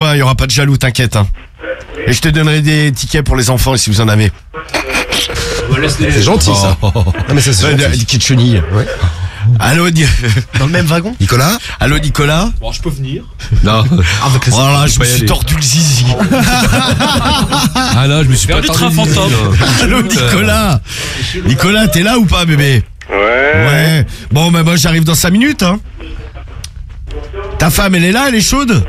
hein, y aura pas de jaloux, t'inquiète. Hein. Et je te donnerai des tickets pour les enfants si vous en avez. C'est gentil ça. Non mais ça c'est gentil. Des petites chenilles. Ouais. Allô, Dans le même wagon. Nicolas. Allô Nicolas. Bon, je peux venir. Non. Voilà, je me suis tordu le zizi. Ah non, je me suis Faire pas du tordu train le zizi, fantôme. là. Allô Nicolas. Nicolas, t'es là ou pas bébé? Ouais. Bon, bah moi j'arrive dans 5 minutes. Hein. Ta femme, elle est là, elle est chaude?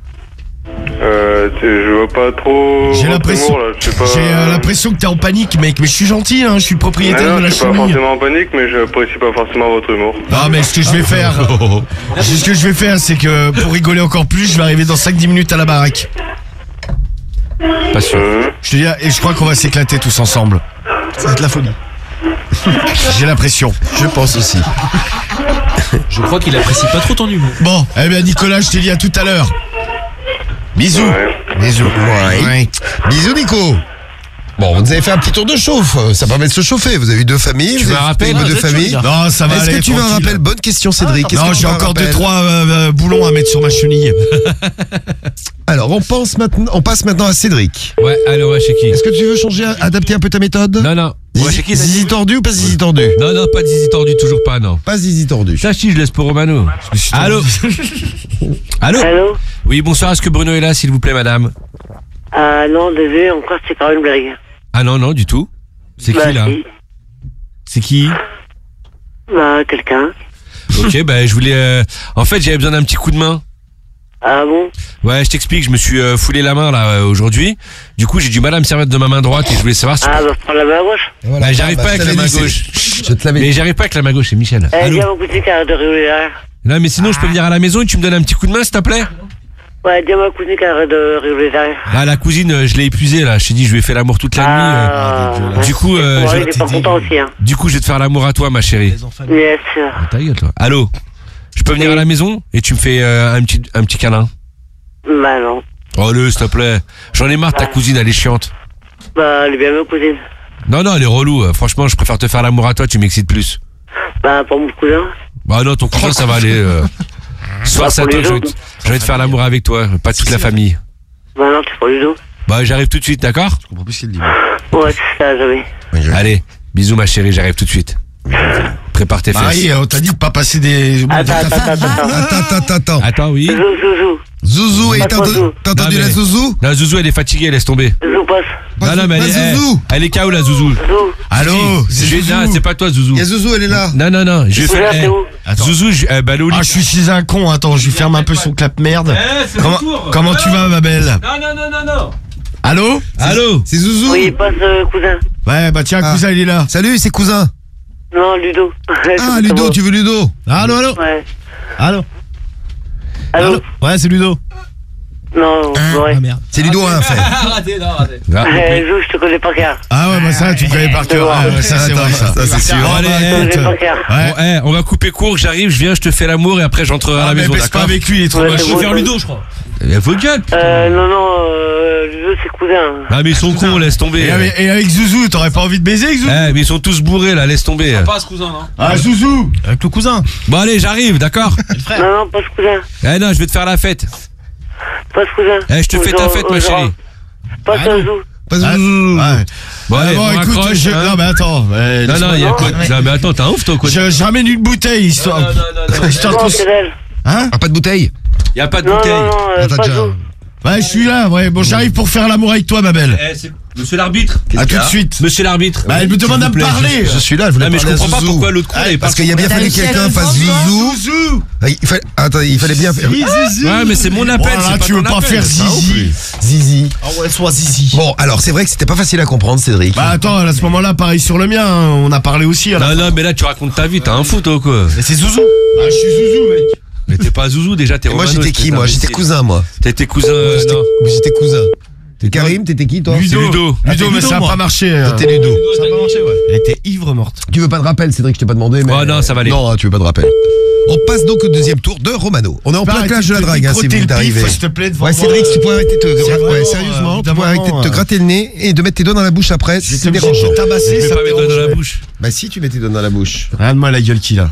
Je vois pas trop. J'ai l'impression. Là, je sais pas... J'ai l'impression que t'es en panique, mec. Mais je suis gentil, hein. Je suis propriétaire de la je suis pas chenille. forcément en panique, mais je apprécie pas forcément votre humour. Non, mais ce que je vais faire, c'est que pour rigoler encore plus, je vais arriver dans 5-10 minutes à la baraque. Pas sûr. Je te dis, et je crois qu'on va s'éclater tous ensemble. Ça va être la folie. J'ai l'impression. Je pense aussi. Je crois qu'il apprécie pas trop ton humour. Bon, eh bien Nicolas, je te dis à tout à l'heure. Bisous. Bisous. Ouais. Bisous Nico. Bon, vous avez fait un petit tour de chauffe. Ça permet de se chauffer. Vous avez eu 2 familles. Tu vous veux un avez rappel? fait vos 2 familles. Non, ça va Est-ce aller. que tu veux un tranquille. rappel? Bonne question Cédric. Est-ce Non, que tu j'ai veux un encore rappel 2-3 boulons à mettre sur ma chenille. Alors on passe maintenant à Cédric. Ouais, allez, on va chez qui? Est-ce que tu veux changer, adapter un peu ta méthode? Non. On va chez qui? Zizi tordu ou pas zizi tordu? Non, pas de zizi tordu, toujours pas, non. Pas zizi tordu. Ça, si, je laisse pour Romano. Allô? Allô? Allô? Oui, bonsoir, est-ce que Bruno est là, s'il vous plaît, madame? Non, désolé, encore c'est pas une blague. Ah non, du tout. C'est qui, là? Si. C'est qui? Quelqu'un. Ok, je voulais... En fait, j'avais besoin d'un petit coup de main. Ah bon? Ouais, je t'explique, je me suis foulé la main, là, aujourd'hui. Du coup, j'ai du mal à me servir de ma main droite et je voulais savoir si... Prends la main gauche. Voilà. j'arrive pas avec la main gauche. Je te l'avais Mais dit. j'arrive pas avec la main gauche, c'est Michel. Allô? Dis à mon cousin qui arrête de rigoler derrière. Non, mais sinon, je peux venir à la maison et tu me donnes un petit coup de main, s'il te plaît? Ouais, dis à ma cousine qui arrête de rigoler derrière. Ah, la cousine, je l'ai épuisée, là. Je t'ai dit, je lui ai fait l'amour toute la nuit. Du coup, il est pas content aussi, hein. Du coup, je vais te faire l'amour à toi, ma chérie. Bien sûr. Ta gueule, toi. Allô? Je peux venir à la maison et tu me fais un petit câlin? Bah non. Oh, s'il te plaît. J'en ai marre de ta cousine, elle est chiante. Elle est bien ma cousine. Non, elle est relou. Franchement, je préfère te faire l'amour à toi, tu m'excites plus. Pour mon cousin. Bah non, ton cousin, ça va aller. Soir, c'est à toi, je vais te faire l'amour avec toi, pas toute la famille. Bah non, c'est pas du tout. Bah, j'arrive tout de suite, d'accord? Je comprends plus ce qu'il dit. Ouais, c'est ça, jamais. Allez, bisous, ma chérie, j'arrive tout de suite. Prépare tes fesses. Marie, on t'a dit de pas passer des... Attends. Attends, oui. Zouzou, et Pas Zouzou. t'as entendu Non, la mais- Zouzou? La Zouzou, elle est fatiguée, laisse tomber. Zouzou passe. Non, mais Pas Zouzou. elle est KO, la Zouzou. Zouzou. Allô, c'est Zouzou. Non, c'est pas toi, Zouzou. Il y a Zouzou, elle est là. Non. Je vais Zouzou, faire. c'est où? Attends. Zouzou, elle est au lit. Ah, je suis chez un con, attends, je lui ferme un peu son clap merde. Comment tu vas, ma belle? Non. Allô? Allô? C'est Zouzou. Oui, passe, cousin. Ouais, bah tiens, cousin, il est là. Salut, c'est cousin. Non, Ludo. Ah, Ludo, tu veux Ludo? Allô? Ouais. Allô? Allô? Ouais, c'est Ludo. Non, ouais. Ah merde. C'est Ludo, hein, fait. Arrêtez. Zou, je te connais pas cœur. Ah ouais, bah ça, tu connais par cœur. Ah, ouais, ça, c'est vrai, ça. Ça, c'est sûr. Bon, allez, Je te écoute. connais pas cœur. Ouais. Bon, on va couper court, j'arrive, je viens, je te fais l'amour et après j'entrerai à Ah, la mais maison, baisse pas d'accord? avec lui, il est trop Ouais, moche. c'est Je bon. vais faire Ludo, je crois. Vos gueules. Non, Ludo, c'est cousin. Ah, mais ils sont cons, laisse tomber. Et avec Zouzou, t'aurais pas envie de baiser avec Zouzou? Mais ils sont tous bourrés là, laisse tomber. Pas ce cousin, non? Ah, Zouzou! Avec le cousin. Bon, allez, j'arrive, d'accord? Non, pas ce cousin. Non, je vais te faire la fête. Pas ce cousin. Je te fais ta fête, ma chérie. Pas ce Zou. Pas Ah, Zouzou. ouais. Bon, allez, Bon, on écoute, raccroche, hein. non, mais attends. Non, il y a quoi? Non, mais attends, t'as un ouf, toi, quoi? Je ramène une bouteille, histoire. Histoire Non, qu'on c'est d'elle. Hein? Ah, pas de bouteille. Y a pas de Non, bouteille. Attends, pas tiens. Zou. Ouais, je suis là, ouais. Bon, j'arrive pour faire l'amour avec toi, ma belle. C'est Monsieur l'arbitre. À tout de suite. Monsieur l'arbitre. Bah, elle me demande à me parler. Je suis là, je voulais Ah, mais je parler à comprends pas Zouzou. pourquoi l'autre con là, il Parce parle. qu'il y a bien fallu que quelqu'un fasse Zouzou. Zouzou! Il fallait bien faire. Ouais, mais c'est mon appel, Voilà, c'est pas tu veux ton pas appel. faire zizi. Zizi. Ah ouais, soit zizi. Bon, alors c'est vrai que c'était pas facile à comprendre, Cédric. Bah, attends, à ce moment-là, pareil sur le mien, hein, on a parlé aussi. À la... Non, mais là, tu racontes ta vie, t'as un fou, toi, quoi. Mais c'est Zouzou. Ah, je suis Zouzou, mec. Mais t'es pas Zouzou, déjà, t'es Et moi Romano, j'étais qui espèce moi? J'étais d'imbécile. cousin moi. T'étais cousin, J'étais non. j'étais cousin. Karim, t'étais qui toi? Ludo. Ludo, mais Ludo, ça a moi. pas marché. T'étais Ludo. Ça a pas marché, ouais. Elle était ivre morte. Tu veux pas de rappel, Cédric? Je t'ai pas demandé, mais. Oh, non, ça va aller. Non, tu veux pas de rappel. On passe donc au deuxième tour de Romano. On est en plein clash de la drague, hein, si vous venez d'arriver. S'il te plaît, devant Ouais, moi. Cédric, tu pourrais arrêter de te. C'est Ouais, vraiment, sérieusement, tu d'un pourrais arrêter de moment, te gratter le nez et de mettre tes doigts dans la bouche après, Je vais c'est t'obligé de dérangeant. te tabasser, Je vais ça pas me mettre dans dérange. la bouche. Bah si, tu mets tes doigts dans la bouche. Regarde-moi la gueule qu'il a.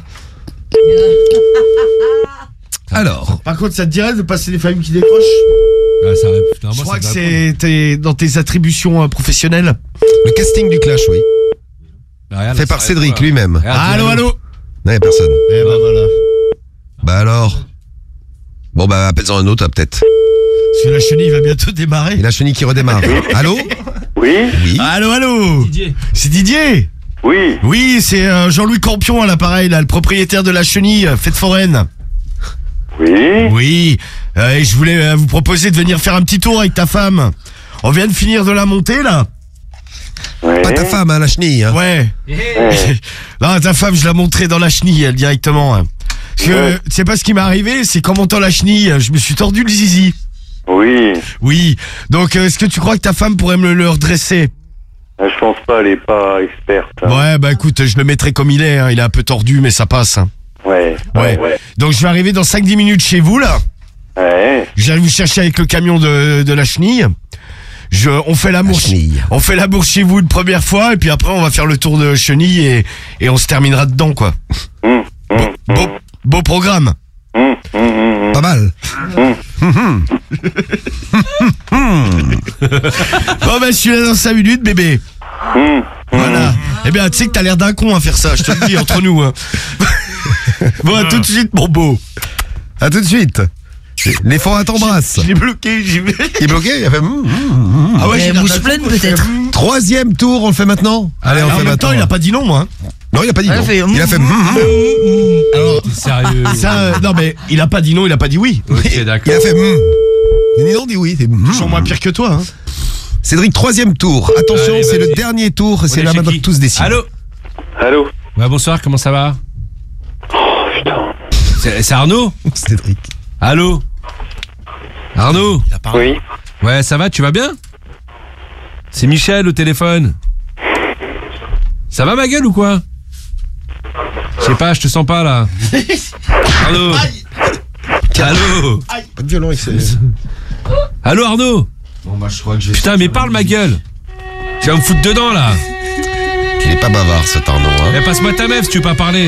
Alors, Par contre, ça te dirait de passer des familles qui décrochent? Ah, Je crois que c'est dans tes attributions professionnelles. Le casting du Clash, oui. Regarde, Fait par ça Cédric arrête pas. lui-même. Regarde, Allô, allô. Non, y a personne. Eh ben voilà. Bah alors. Bon bah appelle-en un autre peut-être. Parce que la chenille va bientôt démarrer. Et la chenille qui redémarre. Allô? Oui. Oui. Allô, allô. Didier. C'est Didier. Oui. Oui, c'est Jean-Louis Campion à l'appareil, là, le propriétaire de la chenille Fête Foraine. Oui. Oui, et je voulais vous proposer de venir faire un petit tour avec ta femme. On vient de finir de la montée, là. Ouais. Pas ta femme, hein, la chenille. Hein. Ouais. Ouais. Non, ta femme, je l'ai montrée dans la chenille, elle, directement. Parce que, Ouais. tu sais pas ce qui m'est arrivé, c'est qu'en montant la chenille, je me suis tordu le zizi. Oui. Oui. Donc, est-ce que tu crois que ta femme pourrait me le redresser? Je pense pas, elle est pas experte. Hein. Ouais, bah écoute, je le mettrai comme il est, hein. Il est un peu tordu, mais ça passe. Hein. Ouais. Ouais. Donc, je vais arriver dans 5-10 minutes chez vous, là. Ouais. Je viens vous chercher avec le camion de la chenille. On fait l'amour. La chenille. On fait l'amour chez vous une première fois, et puis après, on va faire le tour de chenille et on se terminera dedans, quoi. Beau programme. Pas mal. Bon, ben, je suis là dans 5 minutes, bébé. Voilà. Eh bien, tu sais que t'as l'air d'un con à faire ça, je te le dis, entre nous. Hein. Bon, à tout de suite, mon beau. À tout de suite. Les fonds t'embrassent. Je l'ai bloqué, j'y vais. Il est bloqué, il a fait. Ah ouais, j'ai l'air bouche d'un pleine con, peut-être. Troisième tour, on le fait maintenant. Allez, on le En fait même temps, maintenant. il a pas dit non, moi. Hein. Non, il a pas dit Ouais, non. il a fait, Il a fait. Alors, Sérieux. ça, non, mais il a pas dit non, il a pas dit oui. Ok, d'accord. Il a fait. Il non, dit oui. C'est Toujours moins pire que toi, hein. Cédric, troisième tour. Attention, Allez, c'est vas-y. le dernier tour. On C'est est là chez maintenant qui que tous décident. Allô. Allô. Ouais, bonsoir, comment ça va? Oh putain. C'est Arnaud? Cédric. Allô? Arnaud? Oui. Ouais, ça va, tu vas bien? C'est Michel au téléphone. Ça va ma gueule ou quoi? Je sais pas, je te sens pas là. Arnaud? Allô? Pas de violon, c'est. Allô Arnaud? Bon, bah, je crois que je vais. Putain, mais parle ma gueule. Tu vas me foutre dedans là. Il est pas bavard, cet Arnaud. Hein. Eh, passe-moi ta meuf si tu veux pas parler.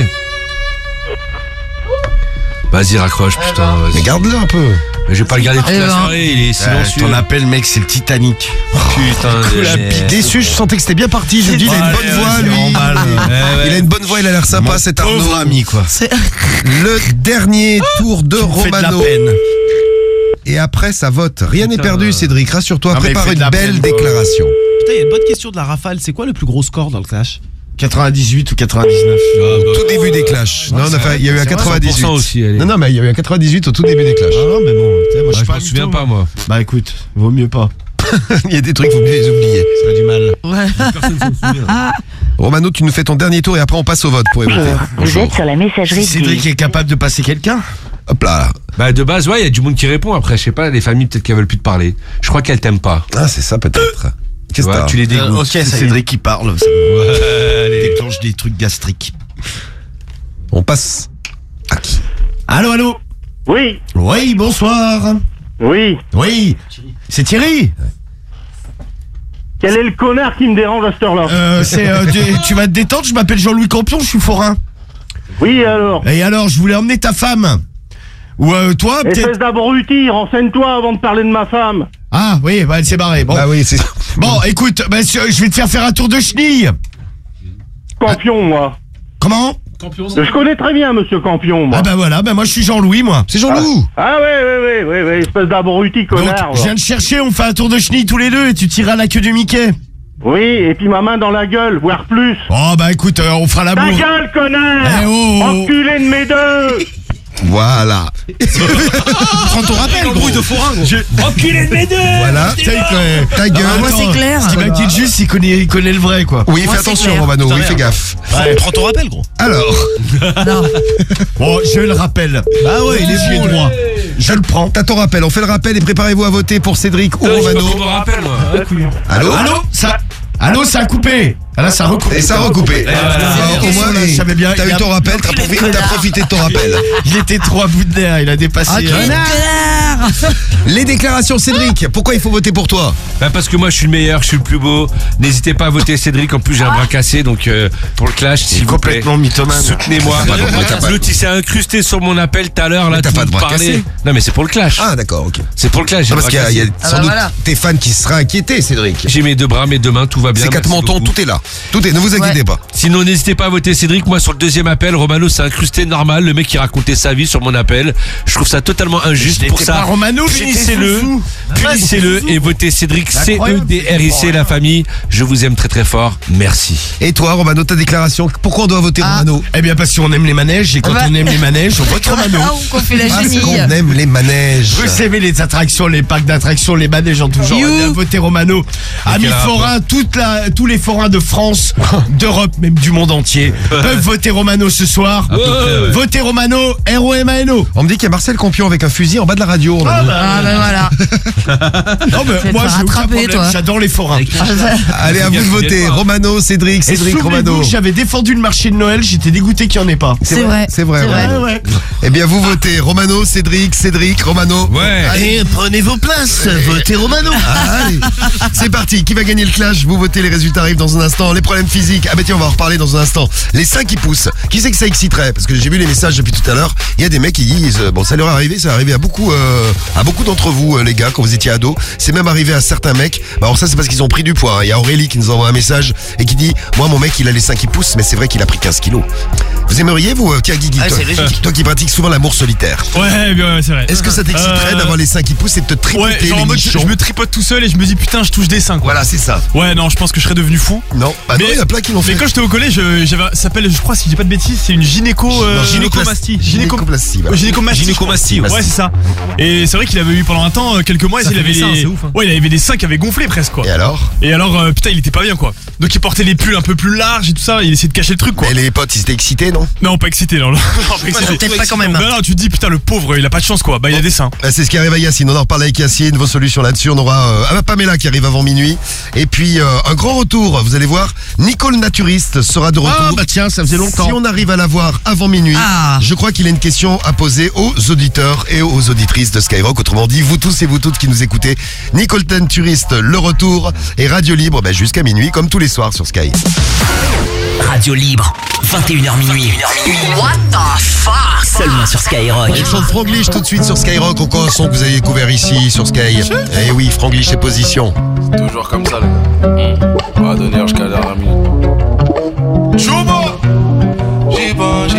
Vas-y, raccroche, putain, Mais vas-y. garde-le un peu. Mais je vais pas le garder toute Eh la ben. soirée, il est silencieux. Ton appel, mec, c'est le Titanic. Putain, Déçu, je sentais que c'était bien parti. Je me dis, il a une bonne voix, lui. Il a une bonne voix, il a l'air sympa, cet Arnaud. Pauvre ami, quoi. Le dernier tour de Fait de la Romano. peine. Et après, ça vote. Rien n'est Putain. perdu, Cédric. Rassure-toi, Non, mais prépare fait de une la belle peine. déclaration. Putain, il y a une bonne question de la rafale. C'est quoi le plus gros score dans le clash? 98 ou 99. Tout début des clashs. Non, enfin, il y a eu un 98. 100% aussi, allez. Non, mais il y a eu un 98 au tout début des clashs. Ah non, mais bon, tu sais, moi, Ouais, je pas m'en du souviens tout, pas moi. Bah écoute, vaut mieux pas. Il y a des trucs, faut mieux les oublier. Ça a du mal. Ouais. Romano, tu nous fais ton dernier tour et après on passe au vote pour évoquer. Vous Bonjour. êtes sur la messagerie Si Cédric est capable de passer quelqu'un. Hop là. Bah de base, ouais, il y a du monde qui répond. Après, je sais pas, les familles peut-être qu'elles veulent plus te parler. Je crois qu'elles t'aiment pas. Ah, c'est ça peut-être. Qu'est-ce que Ouais, t'as tu les dégoûtes. Ok, c'est Cédric qui parle. Ça déclenche des trucs gastriques. On passe à qui? Allô, allô. Oui, Oui, bonsoir. oui. Oui. C'est Thierry. Quel est le connard qui me dérange à cette heure-là? Tu vas te détendre, je m'appelle Jean-Louis Campion, je suis forain. Oui, alors. Et alors, je voulais emmener ta femme. Ou toi, peut-être. Espèce d'abruti, renseigne-toi avant de parler de ma femme. Ah oui, bah elle s'est barrée. Bon, Ah oui, c'est. bon écoute, bah, je vais te faire un tour de chenille. Campion, moi. Comment? Je connais très bien Monsieur Campion, moi. Ah bah voilà, bah moi je suis Jean-Louis, moi. C'est Jean-Loup. Ah ouais, espèce d'abruti Donc, connard. je viens de chercher, on fait un tour de chenille tous les deux et tu tireras la queue du Mickey. Oui, et puis ma main dans la gueule, voire plus. Oh bah écoute, on fera Ta l'amour. gueule, connard! Eh, oh, oh. Enculé de mes deux! Voilà. Prends ton rappel, gros. de forain, gros. Enculé de mes deux. Voilà. Ta gueule. moi, c'est clair. Ce qui m'inquiète juste, il connaît le vrai, quoi. Oui, Moi, fais c'est attention, clair. Romano. Oui, Putain, fais gaffe. Prends ton rappel, gros. Alors, Non. Bon, je le rappelle. Bah ouais, il est droit. Je le prends. t'as ton rappel. On fait le rappel et préparez-vous à voter pour Cédric ou Je sais pas Romano. comment on me rappelle moi. Allô? Allô, ça a coupé. Ah là, ça a recoupé. Et ça a recoupé. Au moins, je savais bien. t'as eu ton rappel, t'as profité de ton rappel. Il était trop à bout de nerfs, il a dépassé. Les déclarations, Cédric, pourquoi il faut voter pour toi? Bah parce que moi je suis le meilleur, je suis le plus beau. N'hésitez pas à voter Cédric, en plus j'ai un bras cassé, donc pour le clash, s'il vous plaît. Complètement mythomane. Soutenez-moi. L'autre il s'est incrusté sur mon appel tout à l'heure, là, t'as pas de bras cassé. Non mais c'est pour le clash. Ah d'accord, ok. C'est pour le clash, j'ai Parce qu'il y a sans doute tes fans qui seraient inquiétés, Cédric. J'ai mes 2 bras, mes 2 mains, tout va bien. Ces 4 mentons, tout est là. Tout est, ne vous inquiétez pas. Sinon n'hésitez pas à voter Cédric. Moi sur le deuxième appel, Romano s'est incrusté normal, le mec qui racontait sa vie sur mon appel. Je trouve ça totalement injuste. Pour ça, pas Romano, punissez-le et votez Cédric. CEDRIC, la famille. Je vous aime très très fort. Merci. Et toi, Romano, ta déclaration, pourquoi on doit voter Romano? Eh bien parce qu'on aime les manèges et quand on aime les manèges, on vote Romano. Qu'on fait la Parce chenille. qu'on aime les manèges. Vous aimez les attractions, les parcs d'attractions, les manèges en tout genre. Eh bien, votez Romano. Amis forains, tous les forains de France, d'Europe, même du monde entier, peuvent voter Romano ce soir. Votez Romano, ROMANO. On me dit qu'il y a Marcel Campion avec un fusil en bas de la radio. Ah ben voilà. Non, mais moi, j'ai aucun problème. J'adore les forains. Allez, à vous de voter. Romano, Cédric, Romano. J'avais défendu le marché de Noël, j'étais dégoûté qu'il n'y en ait pas. C'est vrai. C'est vrai. Ouais. Eh bien, vous votez Romano, Cédric, Romano. Ouais. Allez, prenez vos places, votez Romano. Allez, c'est parti. Qui va gagner le clash? Vous votez, les résultats arrivent dans un instant. Les problèmes physiques, ah bah tiens, on va en reparler dans un instant. Les seins qui poussent. Qui c'est que ça exciterait? Parce que j'ai vu les messages depuis tout à l'heure. Il y a des mecs qui disent, bon, ça leur est arrivé, ça est arrivé à beaucoup d'entre vous, les gars, quand vous étiez ados. C'est même arrivé à certains mecs. Bah, alors ça, c'est parce qu'ils ont pris du poids. Il y a Aurélie qui nous envoie un message et qui dit, moi, mon mec, il a les seins qui poussent, mais c'est vrai qu'il a pris 15 kilos. Vous aimeriez, vous, tiens, Guigui, toi qui pratiques souvent l'amour solitaire. Ouais, bien, c'est vrai. Est-ce que ça t'exciterait d'avoir les seins qui poussent et de te tripoter les genre en mode, nichons? je me tripote tout seul et je me dis putain, je touche des seins, quoi. Voilà, c'est ça. Ouais, non, je pense que je serais devenu fou. Non, bah non, il y a plein qui l'ont fait. Mais quand j'étais au collège, ça s'appelle, je crois, si je dis pas de bêtises, c'est une gynécomastie. Gynécoplastie. Voilà. Gynécomastie. Ouais, c'est ça. Et c'est vrai qu'il avait eu pendant un temps, quelques mois, il avait c'est ouf, hein. Ouais, il avait des seins qui avaient gonflé presque, quoi. Et alors, putain, il était pas bien, quoi. Donc il portait les pulls un peu plus larges et tout ça, il essayait de cacher le truc, quoi. et les potes, ils étaient excités, non? Non, pas excité, non. Peut-être pas quand même. Non, tu te dis putain, le pauvre, il a pas de chance, quoi. Bah, il a des seins. C'est ce qui arrive à Yacine. On en reparle avec Yacine. Vos solutions là-dessus. On aura Pamela qui arrive avant minuit. Et puis un grand retour. Vous allez voir, Nicole Naturiste sera de retour. Ah bah tiens, ça faisait longtemps. Si on arrive à la voir avant minuit, je crois qu'il a une question à poser aux auditeurs et aux auditrices de Skyrock. Autrement dit, vous tous et vous toutes qui nous écoutez. Nicole Naturiste, le retour. Et Radio Libre, jusqu'à minuit, comme tous les soirs sur Sky. Radio Libre, 21h minuit. What the fuck? Seulement sur Skyrock. Et le son de Franglish tout de suite sur Skyrock. Encore un son que vous avez découvert ici sur Sky. Eh oui, Franglish et position. Toujours comme ça, les gars. On va donner jusqu'à la dernière minute. Chouba! J'y pense,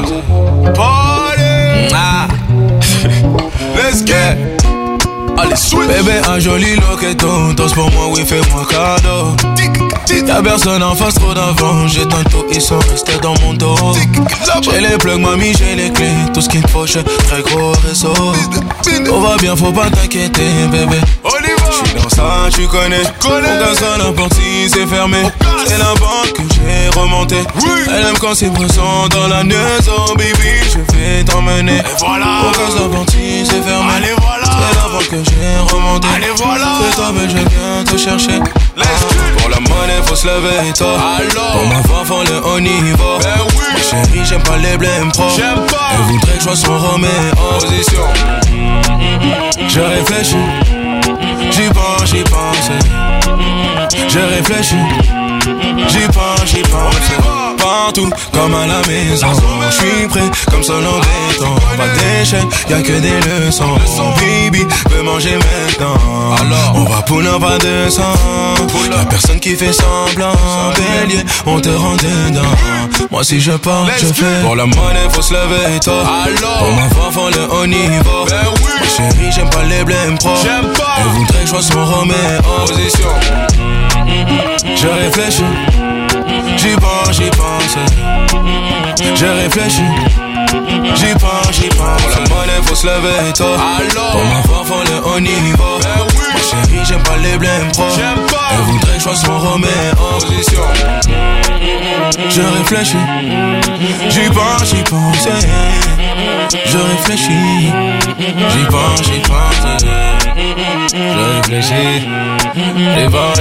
Party! Let's get! Allez, switch! Bébé, un joli loqueton. Danse pour moi, oui, fais-moi cadeau. Y'a personne en face, trop d'avant. J'ai tantôt, ils sont restés dans mon dos. J'ai les plugs, mamie, j'ai les clés. Tout ce qu'il me faut, j'ai très gros réseau. Tout va bien, faut pas t'inquiéter, bébé. J'suis dans ça, tu connais. Mon gaz à la porte, c'est fermé. C'est la banque que j'ai remonté. Elle aime quand c'est présent dans la maison, baby. Je vais t'emmener. Mon gaz à la porte, c'est fermé. C'est la banque que j'ai remonté. C'est toi, mais je viens te chercher. Pour la monnaie, faut se lever tôt. Pour ma voix, faut le haut niveau. Ma chérie, j'aime pas les blèmes pro. Elle voudrait que je sois son Roméo. Position. Je réfléchis. J'y pense. Je réfléchis. J'y pense. Partout, comme à la maison. J'suis prêt, comme seul en béton. Pas d'échec, y'a que des leçons. Baby, veux manger maintenant. Alors, on va pull up à 200. Y'a personne qui fait semblant. Bélier, on te rend dedans. Moi si je pars, je fais. Pour la monnaie, faut se lever tôt. Pour ma voix, faut le haut niveau. Ma chérie, j'aime pas les blèmes pro. Elle voudrait que je sois son Roméo. Position. Je réfléchis. J'y pense. Je réfléchis. J'y pense. Pour la monnaie, faut se lever tôt. Pour ma voix, faut le haut niveau. Ma chérie, j'aime pas les blèmes pro. Elle voudrait que je sois son Roméo. Position. Je réfléchis. J'y pense. Je réfléchis. J'y pense. Je réfléchis. réfléchi. J'ai pas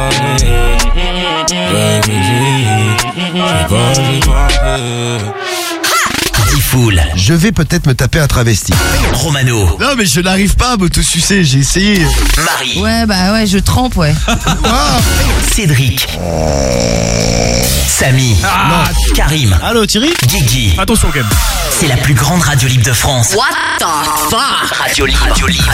Tifoul. Je vais peut-être me taper un travesti. Romano. Non, mais je n'arrive pas à m'autosucer, j'ai essayé. Marie. Ouais, bah ouais, je trempe, ouais. Cédric. Samy. Karim. Allô, Thierry? Guigui. Attention quand même. C'est la plus grande radio libre de France. What the fuck? Radio libre.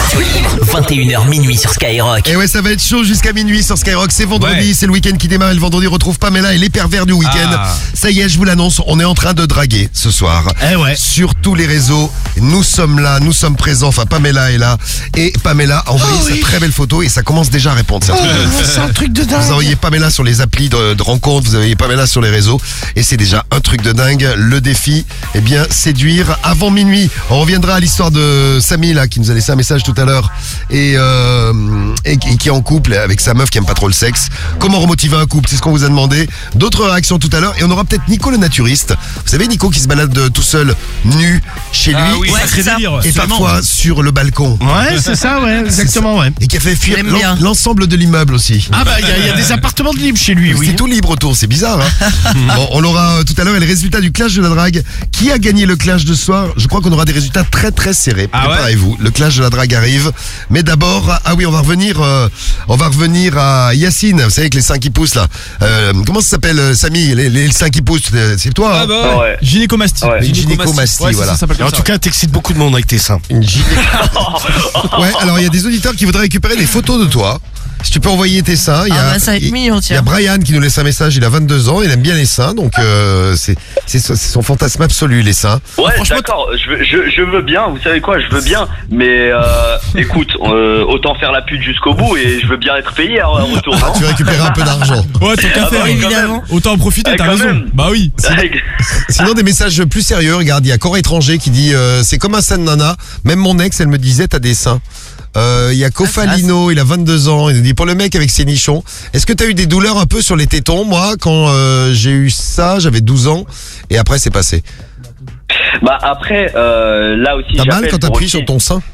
21h minuit sur Skyrock. Et ouais, ça va être chaud jusqu'à minuit sur Skyrock. C'est vendredi, c'est le week-end qui démarre. Et le vendredi, retrouve Pamela et les pervers du week-end. Ça y est, je vous l'annonce, on est en train de draguer ce soir. Eh ouais. Sur tous les réseaux, nous sommes là, nous sommes présents. Enfin, Pamela est là. Et Pamela a envoyé sa très belle photo et ça commence déjà à répondre. C'est un truc de dingue. Vous envoyez Pamela sur les applis de rencontres, vous envoyez Pamela sur les réseaux et c'est déjà un truc de dingue. Le défi, eh bien, séduire avant minuit. On reviendra à l'histoire de Samy là qui nous a laissé un message tout à l'heure et qui est en couple avec sa meuf qui aime pas trop le sexe. Comment remotiver un couple, c'est ce qu'on vous a demandé. D'autres réactions tout à l'heure et on aura peut-être Nico le naturiste. Vous savez Nico qui se balade tout seul, nu, chez lui. Oui, Ouais, sacré c'est ça. délire. Et parfois sur le balcon. Ouais, c'est ça, ouais, exactement, ouais. Et qui a fait fuir J'aime bien. l'ensemble de l'immeuble aussi. Ah bah, il y a des appartements de libre chez lui, C'est oui. tout libre autour, c'est bizarre. Hein. Bon, on aura tout à l'heure les résultats du clash de la drague. Qui a gagné le clash de ce soir? Je crois qu'on aura des résultats très très serrés. Ah ouais. Préparez-vous, le clash de la drague arrive. Mais d'abord, on va revenir à Yacine. Vous savez avec les seins qui poussent là. Comment ça s'appelle, Samy, les seins qui poussent? C'est toi. Hein Ah ouais. Gynécomastie. Ouais. Une gynécomastie, Ouais, voilà. ça s'appelle Et en comme tout cas, t'excites beaucoup de monde avec tes seins. Une Ouais, alors il y a des auditeurs qui voudraient récupérer des photos de toi. Si tu peux envoyer tes seins, il y a, Ah bah ça va être mignon, il y a tiens. Brian qui nous laisse un message, il a 22 ans, il aime bien les seins, donc c'est son fantasme absolu, les seins. Ouais, d'accord, je veux bien, vous savez quoi, je veux bien, mais écoute, autant faire la pute jusqu'au bout et je veux bien être payé en retour. Ah, tu veux récupérer un peu d'argent. Ouais, tant qu'à Ah bah faire. oui, évidemment. Autant en profiter, t'as Quand raison. même. Bah oui. Sinon, des messages plus sérieux, regarde, il y a Corps étranger qui dit c'est comme un sein de nana, même mon ex, elle me disait t'as des seins. Il y a Kofalino, il a 22 ans, il nous dit pour le mec avec ses nichons, est-ce que t'as eu des douleurs un peu sur les tétons? Moi, quand j'ai eu ça, j'avais 12 ans et après c'est passé. Bah après, là aussi T'as mal j'appelle quand pour t'appuies aussi- sur ton sein?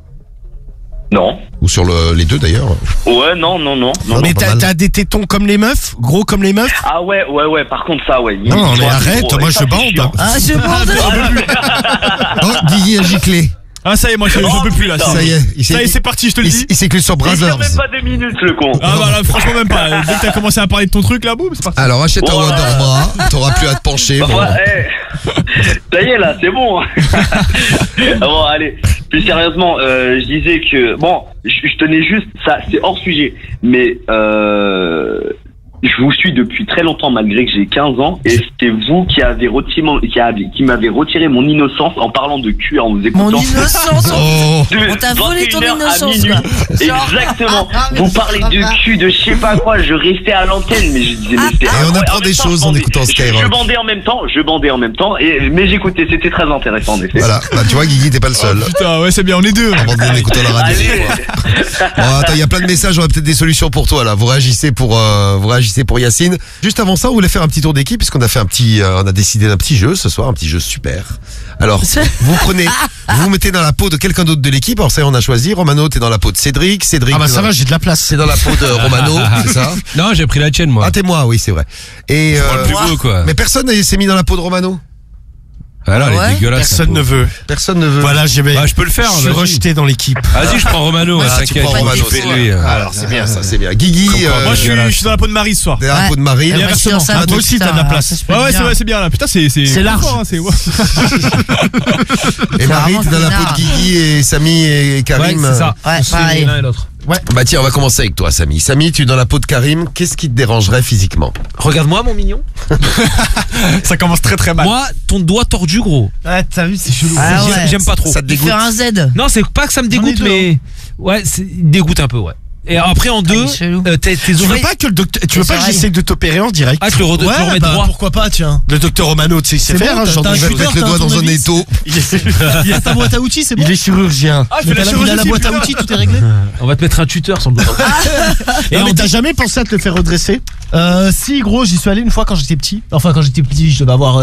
Non. Ou sur les deux d'ailleurs? Ouais, non. Mais pas mal. t'as des tétons comme les meufs? Gros comme les meufs? Ah ouais, par contre ça, ouais. Non, mais arrête, moi je bande. Ah, je bande. Oh, Guigui a giclé. Ah, ça y est, moi, j'en peux plus là. Ça y est, Ça y est, c'est parti, je te le dis. il s'est clu sur Il tient Brothers. même pas 2 minutes, le con. Ah, bah là, franchement, même pas. Dès que t'as commencé à parler de ton truc là, boum, c'est parti. Alors achète un Oh là là. Wonderbra, t'auras plus à te pencher. Bah, bon. ouais, ça y est, là, c'est bon. Bon, allez. Plus sérieusement, je disais que... Bon, je tenais juste... Ça, c'est hors sujet. Mais... je vous suis depuis très longtemps malgré que j'ai 15 ans et c'était vous qui m'avez retiré mon innocence en parlant de cul en vous écoutant. Mon innocence. Oh. On t'a volé ton 21h à innocence, minuit. quoi. Genre, Exactement. ah, mais Vous c'est parlez pas de grave. cul, de je sais pas quoi. Je restais à l'antenne, mais je disais. Mais c'est Et on incroyable. apprend En des même temps, choses je en bandais. écoutant Skyrock. Je bandais en même temps, mais j'écoutais. C'était très intéressant en effet. Voilà, bah, tu vois Guigui, t'es pas le seul. Putain, ouais, c'est bien, on est deux. Abandonne en écoutant la radio. Allez. Bon, attends, il y a plein de messages, on a peut-être des solutions pour toi là. Vous réagissez pour Yacine. Juste avant ça, on voulait faire un petit tour d'équipe puisqu'on a fait on a décidé d'un petit jeu ce soir, un petit jeu super. Alors, vous vous mettez dans la peau de quelqu'un d'autre de l'équipe. Alors ça, on a choisi. Romano, t'es dans la peau de Cédric. Cédric. Ah bah t'es ça dans- va, j'ai de la place. C'est dans la peau de Romano, c'est ça? Non, j'ai pris la tienne, moi. Ah, t'es moi, oui, c'est vrai. Et Moi, le plus beau, quoi. mais personne s'est mis dans la peau de Romano. Alors, elle Ouais. est dégueulasse. Personne ne veut. Personne ne veut. Voilà, Bah, je peux le faire, Je suis vas-y. rejeté dans l'équipe. Vas-y, je prends Romano, Ah, tu t'inquiète. prends je Romano, m'occupe c'est de lui. Alors c'est bien ça, c'est bien. Guigui, Moi, je suis dans la peau de Marie ce soir. t'es dans la Ouais. peau de Marie. Elle va inversement. sur sa Ah, toi peau, aussi, t'as de putain, la place. ça se fait Ouais, bien. c'est bien là. Putain, c'est large. fort, hein, c'est. Et Marie, vraiment t'es dans la bizarre. peau de Guigui et Samy et Karim. Ouais, c'est ça. Ouais, On se fait pareil. l'un et l'autre. Bah tiens, on va commencer avec toi, Samy. Samy, tu es dans la peau de Karim. Qu'est-ce qui te dérangerait physiquement? Regarde-moi, mon mignon. Ça commence très très mal. Moi, ton doigt tordu, gros. Ouais, t'as vu, c'est chelou. Ah ouais. J'aime pas trop. Ça te Il dégoûte? fait un Z. Non, c'est pas que ça me J'en ai dégoûte, deux, mais. Ouais, il dégoûte un peu, ouais. Et après en 2, tes Tu veux oreilles. pas que le docteur, tu veux pas que oreilles. j'essaie de t'opérer en direct? Ah, tu le remets droit. pourquoi pas, tiens. Le docteur Romano, tu sais, c'est C'est faire, bon, hein, t'as- genre t'as de un Je vais choses. mettre le doigt dans un étau. Il y a ta boîte à outils, c'est bon. Il est chirurgien. Ah, je fais la Il a chirurgie. la boîte à outils, tout est réglé. On va te mettre un tuteur sans doute. Et mais t'as jamais pensé à te le faire redresser? Si, gros, j'y suis allé une fois quand j'étais petit. Enfin, quand j'étais petit, je devais avoir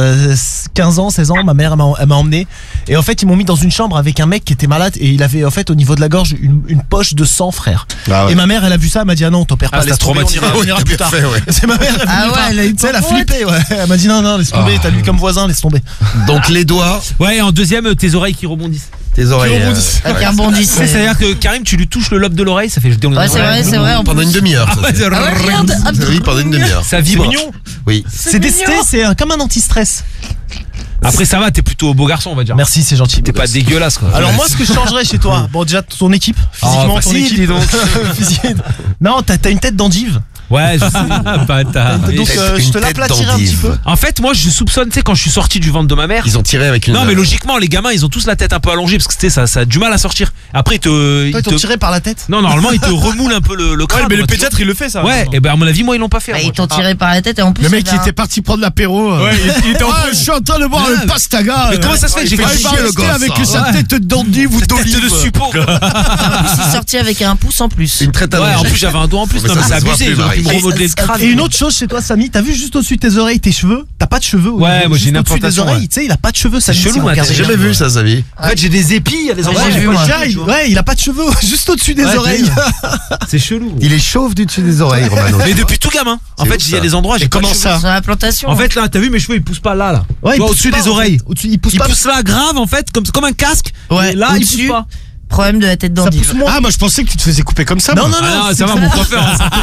15 ans, 16 ans. Ma mère, elle m'a emmené. Et en fait, ils m'ont mis dans une chambre avec un mec qui était malade. Et il avait, en fait, au niveau de la gorge, une poche de sang, frère. Ah ouais. Et ma mère, elle a vu ça, elle m'a dit, ah non, t'opères pas, Ah, laisse ça tomber, traumatise. on ira T'as plus bien tard. fait, ouais. C'est ma mère, elle Ah voulait ouais, pas. elle a eu Tu sais, elle a peur. flippé, ouais. Elle m'a dit, non, laisse tomber, t'as lui comme voisin, laisse tomber. Donc les doigts, Ouais, et en deuxième, tes oreilles qui rebondissent. tes oreilles. Qui rebondissent. C'est-à-dire que Karim, tu lui touches le lobe de l'oreille, ça fait. Ouais, c'est vrai, en Pendant plus. une demi-heure. ça, c'est- Ah ouais, regarde. Oui, pendant une demi-heure. Ça vibre. Oui. C'est desté, c'est comme un anti-stress. Après, ça va, t'es plutôt beau garçon, on va dire. Merci, c'est gentil. T'es pas dégueulasse, quoi. Alors moi, ce que je changerais chez toi, bon déjà ton équipe, physiquement ton facile, équipe. dis donc. Physique. Non, t'as une tête d'endive. Ouais, je sais. Bâtard. Donc Une je te tête l'aplatirais un d'endive. petit peu. En fait, moi, je soupçonne, tu sais, quand je suis sorti du ventre de ma mère. Ils ont tiré avec une. Non, mais logiquement, les gamins, ils ont tous la tête un peu allongée parce que tu sais, ça a du mal à sortir. Après, Toi, ils t'ont tiré par la tête. Non, normalement, ils te remoulent un peu le crâne. Ouais, mais le tu vois. pédiatre il le fait ça. Ouais, et ben à mon avis, moi, ils l'ont pas fait. Bah, moi. ils t'ont tiré par la tête et en plus. Le mec il qui avait était parti prendre l'apéro. Ouais, il était en Ah, je suis en train de boire le pastaga. Mais comment ça se fait que j'ai Il va fait chier, le rester gosse, avec ça. sa tête d'endive ou Tête d'olive. de suppôt. En plus, il est sorti avec un pouce en plus. Une traite Ouais, en allongée. plus, j'avais un doigt en plus. Mais Non, ça, mais ça c'est se voit abusé. plus, Ils ont pu me Marie. remodeler le crâne. Et une autre chose chez toi, Samy, t'as vu juste au-dessus de tes oreilles tes cheveux? T'as pas de cheveux au Ouais, niveau- moi, j'ai juste une au-dessus des implantation, oreilles. ouais. Tu sais, il a pas de cheveux. C'est chelou, hein, J'ai jamais vu ça, sa vie. En fait, j'ai des épis, il y a des endroits. j'ai où vu, pas de moi. cheveux, tu vois. Ouais, il a pas de cheveux juste au-dessus des Ouais, oreilles. C'est chelou. Il est chauve du dessus des oreilles, Romano. Mais depuis tout gamin. En C'est fait, ouf, il y a ça. des endroits, j'ai Et pas de comment cheveux. ça? Sur la plantation. En fait, là, t'as vu, mes cheveux, ils poussent pas là. Ouais, Tu vois, il au-dessus pousse des pas, en oreilles. fait. Au-dessus, il pousse Ils pas. poussent là, grave, en fait, comme un casque. Ouais, Et là, ils au-dessus. poussent pas. Problème de la tête Ça d'endive. pousse moins. Ah, moi je pensais que tu te faisais couper comme ça. Non, moi. non, Ah non, c'est ça va, ça. mon coiffeur.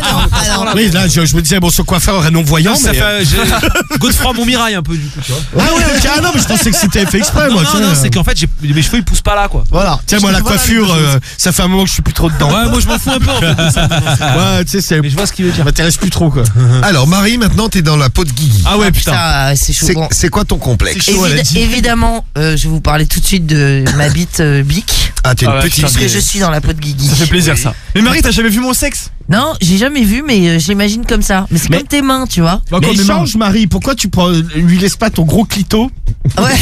Oui, là je me disais, bon, ce coiffeur aurait non-voyant. Ça mais- fait Godefroy Montmirail un peu du coup, tu vois. Ah ouais, ok, ah non, mais je pensais que c'était fait exprès, moi. Non, tiens. non, c'est qu'en fait, mes cheveux ils poussent pas là, quoi. Voilà. Tiens, moi, la coiffure, ça fait un moment que je suis plus trop dedans. Ouais, moi je m'en fous un peu en fait. de ça. Ouais, tu sais, c'est. Mais je vois ce qu'il veut Ça dire. m'intéresse plus trop, quoi. Alors, Marie, maintenant, t'es dans la peau de Guigui. Ah ouais, putain. Putain, c'est chaud. C'est Bon. c'est quoi ton complexe chaud, elle a dit. Évidemment, je vais vous parler tout de suite de ma bite bique. Ah, t'es Ah une ouais, petite Parce que bite. je suis dans la peau de Guigui. Ça fait plaisir ça. Mais Marie, t'as jamais vu mon sexe? Non, j'ai jamais vu, mais j'imagine comme ça. Mais c'est Mais- comme tes mains, tu vois. Bah, Mais comme mes mains. change, Marie, pourquoi tu lui laisses pas ton gros clito? Ouais.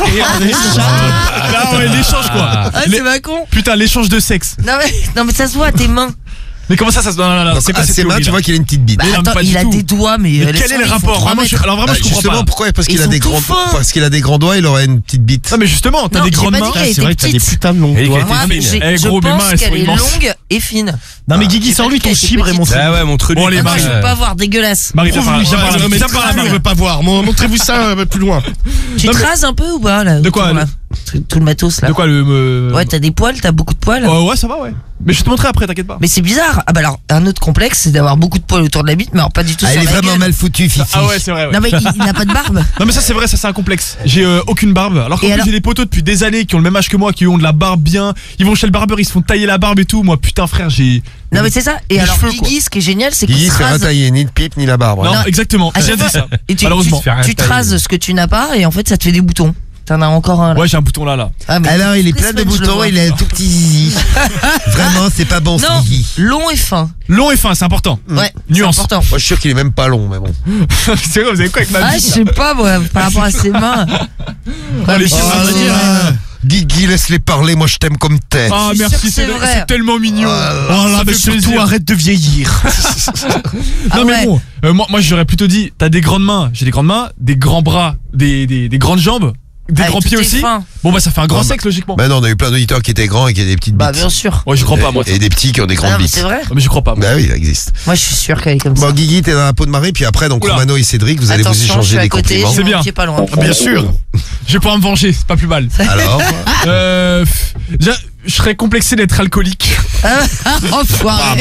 Ah ouais, l'échange quoi. Ah, c'est pas con. Putain, l'échange de sexe. Non, mais ça se voit, tes mains. Mais comment ça se. Non, non, non, Donc, c'est à pas ses mains, tu vois qu'il a une petite bite. Bah, Mais non, attends, pas il du a tout. des doigts, mais. Mais laisse quel est le tomber, ils font rapport 3 Vraiment, mètres. alors vraiment, je comprends Justement, pas. pourquoi? Parce qu'il Ils a sont des tout grands, fins. parce qu'il a des grands doigts, il aurait une petite bite. Non, mais justement, t'as Non, des j'ai grandes pas mains. dit qu'elle C'est vrai que était t'as des petite. putains de longs Et doigts. Moi, fine. Eh, je gros, mes mains, pense elles sont qu'elle est immenses. longue et fine. Non, mais Guigui, C'est sans lui, pas ton qu'elle était chibre et mon petite. Ah ouais, montre-lui. Bon, les Ah non, mains. je veux pas voir, dégueulasse. Marie, viens par là. Viens par là. Ouais, mais Viens par là, on Marie. veut pas voir. Montrez-vous ça plus loin. Tu Non, te mais- rases un peu ou pas là De quoi, autour, là Tout le matos là. De quoi le. Ouais, t'as des poils, t'as beaucoup de poils. Ouais, ça va, ouais. Mais je vais te montrer après, t'inquiète pas. Mais c'est bizarre. Ah bah alors, un autre complexe, c'est d'avoir beaucoup de poils autour de la bite, mais alors pas du tout Ah, sur elle est la vraiment gueule. mal foutue, Fifi. Ah ouais, c'est vrai, ouais. Non mais il n'a pas de barbe. Non mais ça c'est vrai, ça c'est un complexe. J'ai aucune barbe. Alors qu'en Et plus alors j'ai des potos depuis des années qui ont le même âge que moi, qui ont de la barbe bien. Ils vont chez le barbeur, ils se font tailler la barbe et tout. Moi putain frère, j'ai. Non mais c'est ça. Et Les alors cheveux, quoi. Guigui, ce qui est génial, c'est qu'il Guigui se se fait rase. retailler ni de pipe ni la barbe. Non, hein. exactement. Ah, J'ai c'est dit ça. Et Malheureusement. tu te rases ce que tu n'as pas et en fait ça te fait des boutons. T'en as encore un là. Ouais, j'ai un bouton là. Ah, mais Alors, il est toutes les plein de semaines, je le boutons, vois. il a un tout petit zizi. Vraiment, c'est pas bon, ce Non, Guigui. long et fin. Long et fin, c'est important. Ouais, Nuance. c'est important. Moi, je suis sûr qu'il est même pas long, mais bon. C'est vrai, vous avez quoi avec ma Ah, je bite sais pas moi, par rapport à ses mains. Ouais, mais je sais pas Oh, dire. Guigui, laisse-les parler, moi je t'aime comme t'es. Ah Je suis merci, sûre que c'est vrai. c'est tellement mignon. Oh là, Ça mais fait surtout plaisir. arrête de vieillir. Ah Non mais ouais. bon, moi j'aurais plutôt dit, t'as des grandes mains, j'ai des grandes mains, des grands bras, des grandes jambes, des Ah, grands tout pieds est aussi. fin. Bon bah ça fait un grand Oh, sexe logiquement. Bah non, on a eu plein d'auditeurs qui étaient grands et qui avaient des petites bites. Bah bien sûr. Ouais, je crois pas moi. Et des petits qui ont des Ah, grandes mais bites. c'est vrai. Non, mais j'y crois pas moi. Bah oui, ça existe. Moi je suis sûr qu'elle est comme ça. Bon, Guigui, t'es dans la peau de Marie, puis après, donc Oula. Romano et Cédric, vous allez vous Attention, je échanger suis à des côté, compliments. j'ai C'est bien. mon pied pas loin. Bien sûr. Je vais pouvoir me venger, c'est pas plus mal. Alors, Déjà, je serais complexé d'être alcoolique. Enfoiré.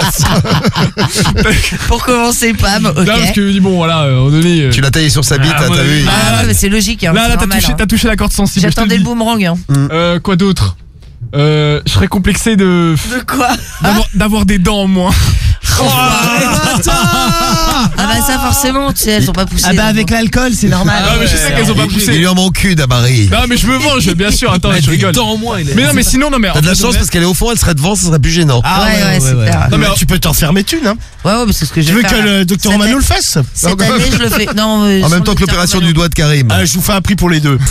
Pour commencer, Pam, ok. Là parce que bon voilà, à un moment donné. tu l'as taillé sur sa bite, Ah, t'as ouais. vu Ah ouais, mais c'est logique. Hein, Là c'est t'as normal, touché, hein. t'as touché la corde sensible. je te J'attendais le le dis. boomerang. Hein. Quoi d'autre Je serais complexé De quoi d'avoir des dents en moins. Ah bah bah ça forcément, tu sais, elles ont pas poussé. Ah bah avec l'alcool, c'est normal. Ah mais je sais qu'elles ont pas poussé. Il lui en mon cul d'Amari. Non mais je me venge, bien sûr. Attends, je rigole. Mais non mais sinon non mais. T'as de la chance parce qu'elle est au fond, elle serait devant, ça serait plus gênant. Ouais, c'est clair. Non mais tu peux t'en faire mes thunes, hein. Ouais, mais c'est ce que je Tu vais veux faire. que le docteur Romano le fasse? Cette année, je le fais. Non, en même temps que l'opération du doigt de Karim. Je vous fais un prix pour les deux.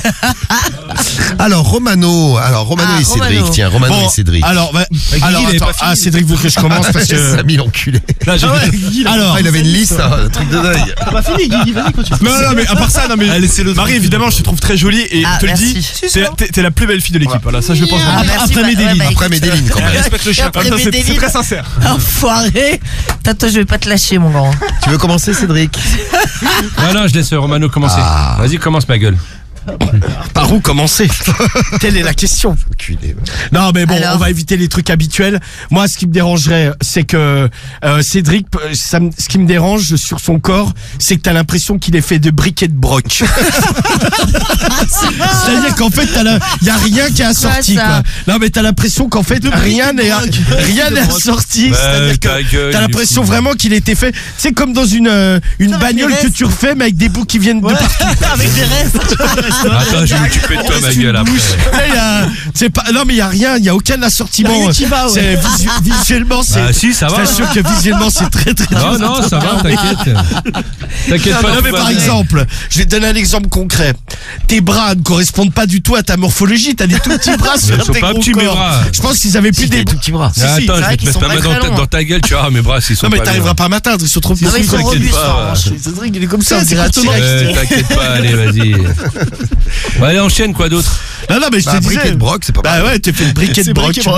Alors Romano et Cédric, tiens, Romano et Cédric. Alors, attends, Cédric veut que je commence parce que. Samy l'enculé. Alors, il avait une liste, un truc de dingue. T'as pas fini, Guigui, vas-y, continue. Non mais à part ça, non mais Marie évidemment je te trouve très jolie et je te le dis, t'es la plus belle fille de l'équipe. Voilà, ça je pense. Après Medellin. Après Medellin quand même. Respecte le chien. C'est très sincère. Enfoiré. Toi, je vais pas te lâcher, mon grand. Tu veux commencer, Cédric? Non, je laisse Romano commencer. Vas-y, commence ma gueule. Par où commencer? Telle est la question. Non mais bon, on va éviter les trucs habituels. Moi, ce qui me dérangerait, c'est que Cédric, ce qui me dérange sur son corps, c'est que t'as l'impression qu'il est fait de briquet de broc. C'est-à-dire qu'en fait, y a rien qui est assorti, quoi. Non mais t'as l'impression qu'en fait rien n'est assorti. C'est-à-dire que t'as l'impression vraiment qu'il était fait. C'est comme dans une bagnole que tu refais, mais avec des bouts qui viennent de partout. Avec des restes. Attends, je vais m'occuper de toi, ma gueule, après. Non, mais il n'y a rien, il n'y a aucun assortiment. Visuellement, c'est. Ah, si, ça va. Je t'assure que visuellement, c'est très très. Non, ça va, t'inquiète. T'inquiète pas. Non, mais par exemple, je vais te donner un exemple concret. Tes bras ne correspondent pas du tout à ta morphologie. T'as des tout petits bras sur tes gros corps. Je pense qu'ils avaient plus des tout petits bras. Attends, je vais te mettre ma main dans ta gueule, tu vois, mes bras, s'ils sont pas. Non, mais t'arriveras pas à m'atteindre, ils sont trop petits. T'inquiète pas. Cédric, il est comme ça, t'inquiète pas, allez, vas-y. Allez, enchaîne, quoi d'autre? Non, mais je te disais. Briquet de broc, c'est pas mal. Bah ouais, t'es fait de briquet de broc. Non,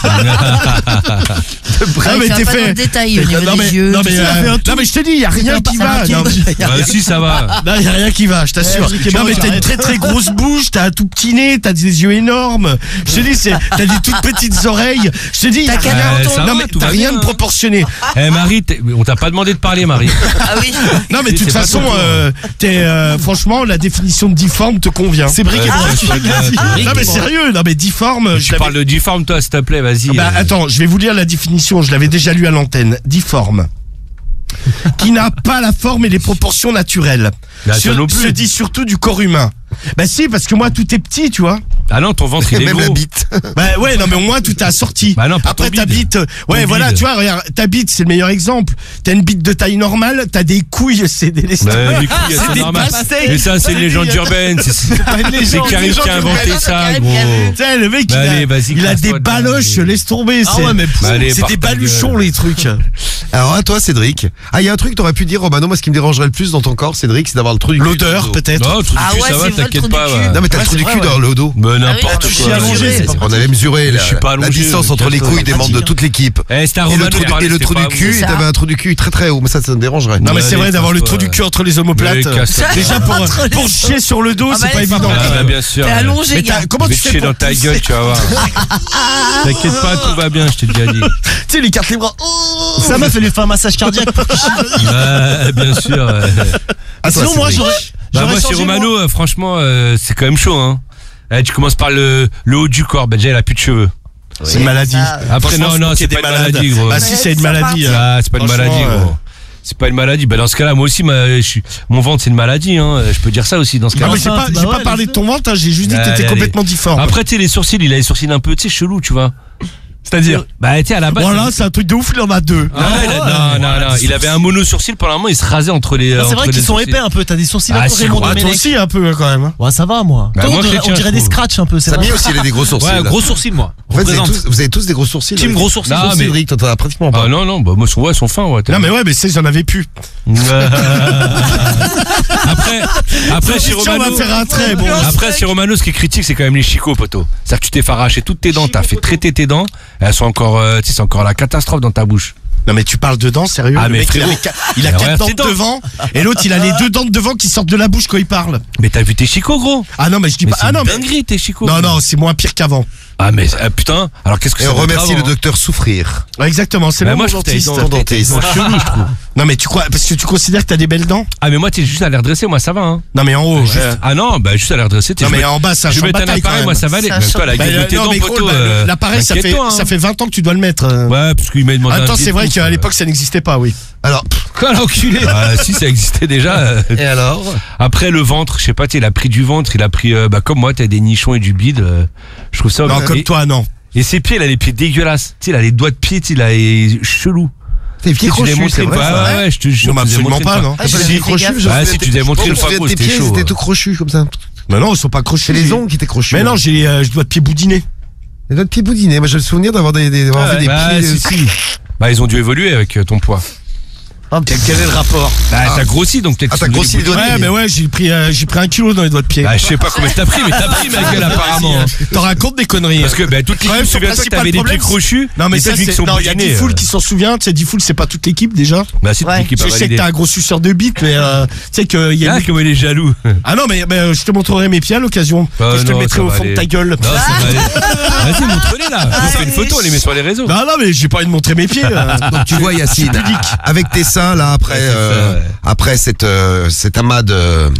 mais t'es fait. Détail au niveau des yeux. Non, mais je te dis, il y a rien qui va. Si, ça va. Non, il y a rien qui va, je t'assure. Non, mais t'as une très très grosse bouche, t'as un tout petit nez, t'as des yeux énormes. Je te dis, t'as des toutes petites oreilles. Je te dis, non, mais t'as rien de proportionné. Eh, Marie, on t'a pas demandé de parler, Marie. Ah oui. Non, mais de toute façon, franchement, la définition de difforme te convient. C'est briquet broc. Non, mais sérieux, non, mais difforme. Tu parles de difforme, toi, s'il te plaît, vas-y. Bah, attends, je vais vous lire la définition, je l'avais déjà lu à l'antenne. Difforme. Qui n'a pas la forme et les proportions naturelles. Se dit surtout du corps humain. Bah si, parce que moi tout est petit, tu vois. Ah non, ton ventre il est même gros. la bite. Bah ouais, non mais au moins tout est assorti. Bah non, après ta bite, ouais voilà, tu vois, regarde, ta bite c'est le meilleur exemple. T'as une bite de taille normale, t'as des couilles, c'est des les couilles, c'est normal. Mais ça c'est une légende urbaine, c'est Karim qui a inventé ça, gros. Tiens, le mec il a des baloches, laisse tomber, c'est des baluchons les trucs. Alors à toi Cédric. Ah, il y a un truc que t'aurais pu dire, Romano, moi ce qui me dérangerait le plus dans ton corps, Cédric, c'est d'avoir le trou du cul. L'odeur peut-être. Non, le trou du cul ça va, t'inquiète pas. Non mais t'as le trou du cul dans le dos. Mais n'importe quoi. On avait mesuré la distance entre les couilles des membres de toute l'équipe. Et le trou du cul, t'avais un trou du cul très très haut, mais ça me dérangerait. Non mais c'est vrai d'avoir le trou du cul entre les omoplates. Déjà pour chier sur le dos, c'est pas évident. Ah bien sûr. T'es allongé. Comment tu fais chier dans ta gueule, tu vas voir. T'inquiète pas, tout va bien, je t'ai déjà dit. Tu sais, il écarte les bras. Ça m'a fait lui faire un massage cardiaque. Bien sûr. Sinon moi j'aurais. Moi chez Romano, franchement, c'est quand même chaud, hein. Tu commences par le haut du corps, déjà il a plus de cheveux. C'est une maladie. Après non, c'est pas une maladie, gros. Ah si, c'est une maladie. Ah, c'est pas une maladie, gros. C'est pas une maladie. Bah dans ce cas-là, moi aussi, mon ventre c'est une maladie. Hein. Je peux dire ça aussi dans ce cas-là. Non, mais j'ai pas parlé de ton ventre. J'ai juste dit que t'étais complètement difforme. Après, tu sais, les sourcils, il a les sourcils un peu, tu sais, chelou, tu vois. C'est-à-dire Bah, tu sais, à la base. Voilà, c'est un truc de ouf, il en a deux. Non. Il avait un mono sourcil pendant un moment, il se rasait entre les. C'est vrai qu'ils sont épais un peu, t'as des sourcils un peu Raymond Domenech. Toi aussi un peu quand même. Ouais, ça va moi. On dirait des scratchs un peu, c'est vrai. Samy aussi il a des gros sourcils. Ouais, gros sourcils moi. En fait, vous avez tous des gros sourcils. Team gros sourcils. Non, mais Cédric, t'en as pratiquement pas. Ah non, bah moi ils sont fins, ouais. Non mais ouais, mais c'est j'en avais plus. Après chez Romano, on va faire un trait. Bon. Après chez Romano, ce qui est critique, c'est quand même les chicots, poteau. C'est-à-dire que tu t'es fait arracher toutes tes dents, t'as fait traiter tes dents, elles sont encore, tu sais, c'est encore la catastrophe dans ta bouche. Non mais tu parles de dents, sérieux? Ah le mais mec, frérot, il a 4 dents de devant et l'autre il a les 2 dents de devant qui sortent de la bouche quand il parle. Mais t'as vu tes chicots, gros? Ah non mais je dis pas. Ah non mais dinguerie tes chicots. Non, c'est moins pire qu'avant. Ah mais putain, alors qu'est-ce que et ça on remercie le docteur Souffrir. Ouais, exactement, c'est moi je trouve dentiste. chelou, je trouve. Non mais tu crois parce que tu considères que t'as des belles dents? Ah mais moi t'es juste à l'air dressé, moi ça va hein. Non mais en haut. Ah non, bah juste à l'air dressé. Non mais en bas ça. Je vais mettre un appareil, moi ça va aller. Même toi la gueule de tes dents, poteau. L'appareil ça fait 20 ans que tu dois le mettre. Ouais, parce qu'il m'a demandé. Attends, c'est vrai qu'à l'époque ça n'existait pas, oui. Alors, quoi l'enculé? Ah si, ça existait déjà. Et alors? Après le ventre, je sais pas, il a pris du ventre, il a pris comme moi, t'as des nichons et du bide. Je trouve ça. Non comme toi non. Et ses pieds, il a les pieds dégueulasses. Tu sais, il a les doigts de pied, il a les chelous. Tes pieds crochus, c'est vrai ça? Ouais, je te jure. Non, absolument pas, non. Si crochus, si tu nous avais montré une fois, tes pieds, ils étaient tout crochus comme ça. Mais non, ils sont pas crochus. C'est les ongles qui étaient crochus. Mais non, j'ai les doigts de pied boudinés. Les doigts de pied boudinés. Moi, j'ai le souvenir d'avoir vu des pieds. Si. Bah, ils ont dû évoluer avec ton poids. Quel est le rapport? Bah, t'as grossi donc peut-être. Ah, t'as grossi les doigts de pied. Ouais, mais ouais, j'ai pris 1 kilo dans les doigts de pied. Bah, je sais pas combien t'as pris, mais t'as pris ma gueule apparemment. T'en racontes des conneries. Parce que toute l'équipe se souvient que t'avais des pieds crochus. Non, mais ça, il y a D-Fool qui s'en souvient. Tu sais, D-Fool, c'est pas toute l'équipe déjà. Bah, c'est toute l'équipe. Je sais que t'as un gros suceur de bite, mais tu sais qu'il y a. Ah, comment il est jaloux. Ah non, mais je te montrerai mes pieds à l'occasion. Je te le mettrai au fond de ta gueule. Non, ça va aller. Vas-y, montre-les là. On fait une photo, on les met sur les réseaux. Non, mais j'ai pas envie de montrer mes pieds. Donc tu vois Yacine, avec tes seins là après cet amas de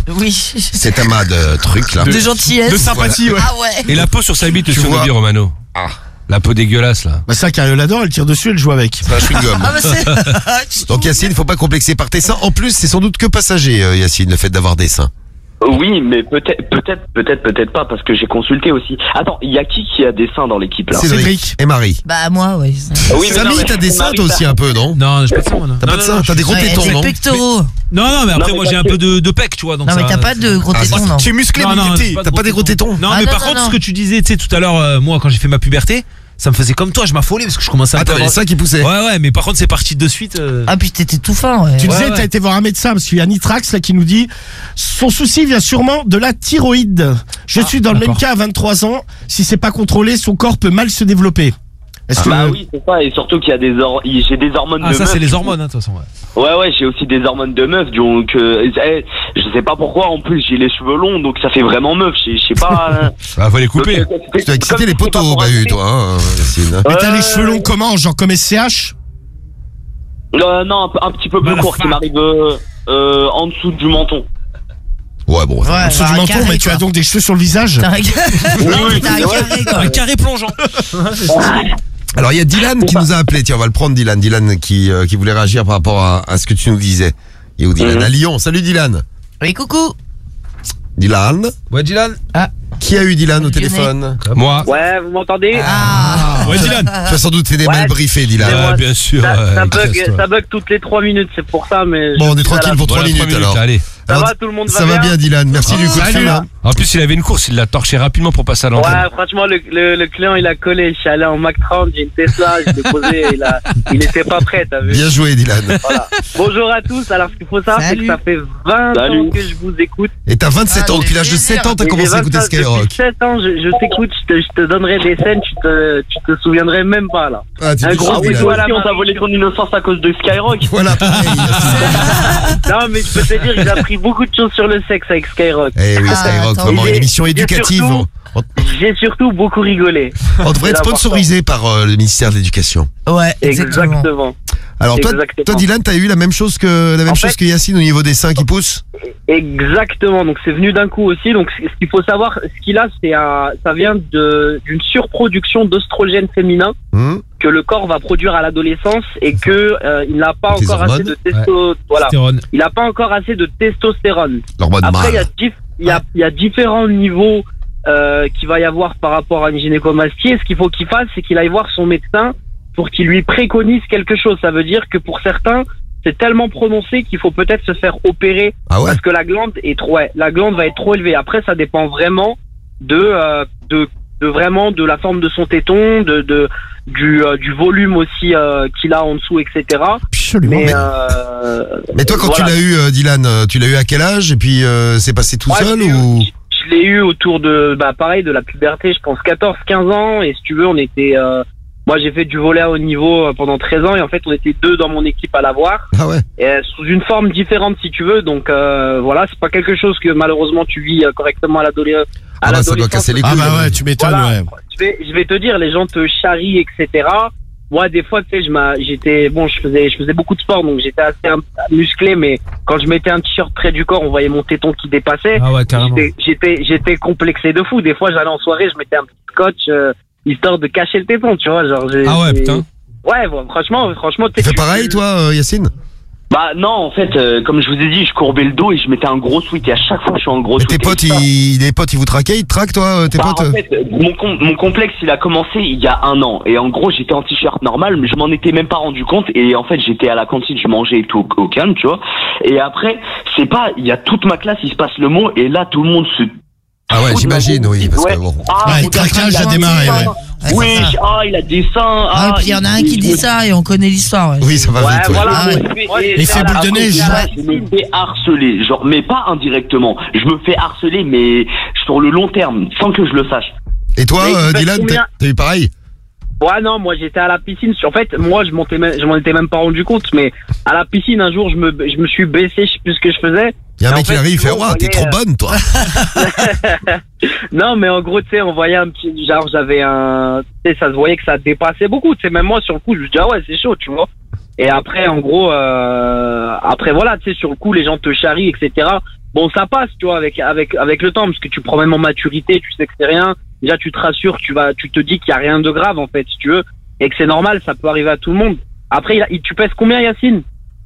trucs là. De gentillesse. De sympathie, ouais. Ah ouais. Et la peau sur sa bite, le surnobi Romano. Ah. La peau dégueulasse là. Bah ça, Carole l'adore, elle tire dessus, elle joue avec. C'est un chewing-gum. Donc Yacine, faut pas complexer par tes seins. En plus, c'est sans doute que passager, Yacine, le fait d'avoir des seins. Oui, mais peut-être pas, parce que j'ai consulté aussi. Attends, il y a qui a des seins dans l'équipe là? Cédric et Marie. Bah moi, oui. Oui, mais Samy, t'as des seins toi aussi un peu, non? Non, j'ai pas de seins, moi. T'as pas de seins, t'as des gros tétons, non? Pectoraux. Non, mais après, moi, j'ai un peu de pec, tu vois. Non, mais t'as pas de gros tétons, non. Tu es musclé, t'as pas des gros tétons. Non, mais par contre, ce que tu disais, tu sais, tout à l'heure, moi, quand j'ai fait ma puberté, ça me faisait comme toi, je m'affolais parce que je commençais à t'avais les seins qui poussaient. Ouais, mais par contre, c'est parti de suite. Ah, puis t'étais tout fin, ouais. Tu disais, t'as été voir un médecin parce qu'il y a Nitrax là qui nous dit son souci vient sûrement de la thyroïde. Je suis dans le même cas à 23 ans. Si c'est pas contrôlé, son corps peut mal se développer. Bah oui, c'est ça, et surtout qu'il y a j'ai des hormones de meuf. Ah, ça, c'est les hormones, de toute façon, Ouais, j'ai aussi des hormones de meuf, donc je sais pas pourquoi, en plus j'ai les cheveux longs, donc ça fait vraiment meuf, je sais pas. Ah, faut les couper. Tu dois exciter les poteaux au bahut, toi, Yacine. Mais t'as les cheveux longs comment? Genre comme SCH? Non, un petit peu plus court, qui m'arrive en dessous du menton. Ouais, bon. En dessous du menton, mais tu as donc des cheveux sur le visage? Un carré plongeant. Alors il y a Dylan qui nous a appelé, tiens on va le prendre Dylan qui voulait réagir par rapport à ce que tu nous disais. Et où Dylan à Lyon. Salut Dylan. Oui, coucou. Dylan. Ouais, Dylan. Ah. Qui a eu Dylan au téléphone? Moi. Ouais, vous m'entendez? Ouais, Dylan. Tu as sans doute été mal briefé, Dylan. Ouais, bien sûr. Ça bug toutes les 3 minutes, c'est pour ça, mais. Bon, on est tranquille pour 3 minutes alors. Allez. Ça va, tout le monde va bien? Ça va bien, Dylan. Merci du coup de fil. En plus, il avait une course, il l'a torché rapidement pour passer à l'antenne. Ouais, franchement, le client, il a collé. Je suis allé en Mac 30, j'ai une Tesla, je l'ai posé, il était pas prêt, t'as vu? Bien joué, Dylan. Voilà. Bonjour à tous. Alors, ce qu'il faut savoir, c'est que ça fait 20 ans que je vous écoute. Et t'as 27 ans, depuis l'âge de 7 ans, t'as commencé à écouter Skyrock. Depuis 7 ans, je t'écoute, je te donnerai des scènes, tu te souviendrai même pas, là. Ah, Un gros bisou à la on t'a volé ton innocence à cause de Skyrock. Voilà, pareil. Non, mais je peux te dire, j'ai appris beaucoup de choses sur le sexe avec Skyrock. Eh oui, Skyrock, vraiment une émission éducative. J'ai surtout beaucoup rigolé. On devrait être sponsorisé par le ministère de l'Éducation. Ouais, exactement. Alors toi Dylan, t'as eu la même chose que Yacine au niveau des seins qui poussent? Exactement, donc c'est venu d'un coup aussi. Donc ce qu'il faut savoir, ce qu'il a, ça vient d'une surproduction d'ostrogène féminin que le corps va produire à l'adolescence et que il n'a pas encore assez de il n'a pas encore assez de testostérone. Après il y a différents niveaux qu'il va y avoir par rapport à une gynécomastie. Et ce qu'il faut qu'il fasse, c'est qu'il aille voir son médecin pour qu'il lui préconise quelque chose. Ça veut dire que pour certains, c'est tellement prononcé qu'il faut peut-être se faire opérer parce que la glande va être trop élevée. Après, ça dépend vraiment de la forme de son téton, du volume aussi qu'il a en dessous, etc. Absolument. Mais toi, quand tu l'as eu, Dylan, tu l'as eu à quel âge? Et puis c'est passé tout seul ou? Je l'ai eu autour de pareil, de la puberté, je pense 14-15 ans. Et si tu veux, on était moi j'ai fait du volley à haut niveau pendant 13 ans et en fait on était 2 dans mon équipe à l'avoir. Ah ouais. Et sous une forme différente si tu veux. Donc voilà, c'est pas quelque chose que malheureusement tu vis correctement à l'adolescence. Ça doit casser les couilles. Ah bah ouais, tu m'étonnes. Voilà. Je vais te dire, les gens te charrient, etc. moi, des fois, tu sais, je faisais beaucoup de sport, donc j'étais assez musclé, mais quand je mettais un t-shirt près du corps, on voyait mon téton qui dépassait. Ah ouais, carrément. J'étais complexé de fou. Des fois, j'allais en soirée, je mettais un petit scotch, histoire de cacher le téton, tu vois, genre. Ah ouais, putain. Ouais, franchement, Tu fais pareil, toi, Yacine? Bah non, en fait, comme je vous ai dit, je courbais le dos et je mettais un gros sweat. Et à chaque fois, je suis en gros sweat. Tes potes, ils vous traquaient, ils te traquent, toi, tes potes? En fait, mon complexe, il a commencé il y a 1 an. Et en gros, j'étais en t-shirt normal, mais je m'en étais même pas rendu compte. Et en fait, j'étais à la cantine, je mangeais et tout au calme, tu vois. Et après, il y a toute ma classe, il se passe le mot, et là, tout le monde se... Ah ouais, j'imagine, oui, parce que bon. Le traquage a démarré, ouais. Oui, il a des seins. Ah, puis il y en a un qui dit ça et on connaît l'histoire. Ouais. Oui, ça va vite. Voilà, L'effet boule de neige. Je me fais harceler, genre, mais pas indirectement. Je me fais harceler, mais sur le long terme, sans que je le sache. Et toi, Dylan, t'as eu pareil? Ouais, non, moi j'étais à la piscine. En fait, moi je m'en étais même pas rendu compte, mais à la piscine un jour je me suis baissé, je sais plus ce que je faisais. Il y a un mec qui arrive, il fait ouah, t'es trop bonne, toi. Non, mais en gros, tu sais, on voyait un petit, genre j'avais un, tu sais, ça se voyait que ça dépassait beaucoup. Tu sais, même moi sur le coup, je me dis ah ouais, c'est chaud, tu vois. Et après, en gros, après voilà, tu sais, sur le coup, les gens te charrient, etc. Bon, ça passe, tu vois, avec le temps, parce que tu prends même en maturité, tu sais que c'est rien. Déjà, tu te rassures, tu te dis qu'il y a rien de grave, en fait, si tu veux, et que c'est normal, ça peut arriver à tout le monde. Après, tu pèses combien, Yacine?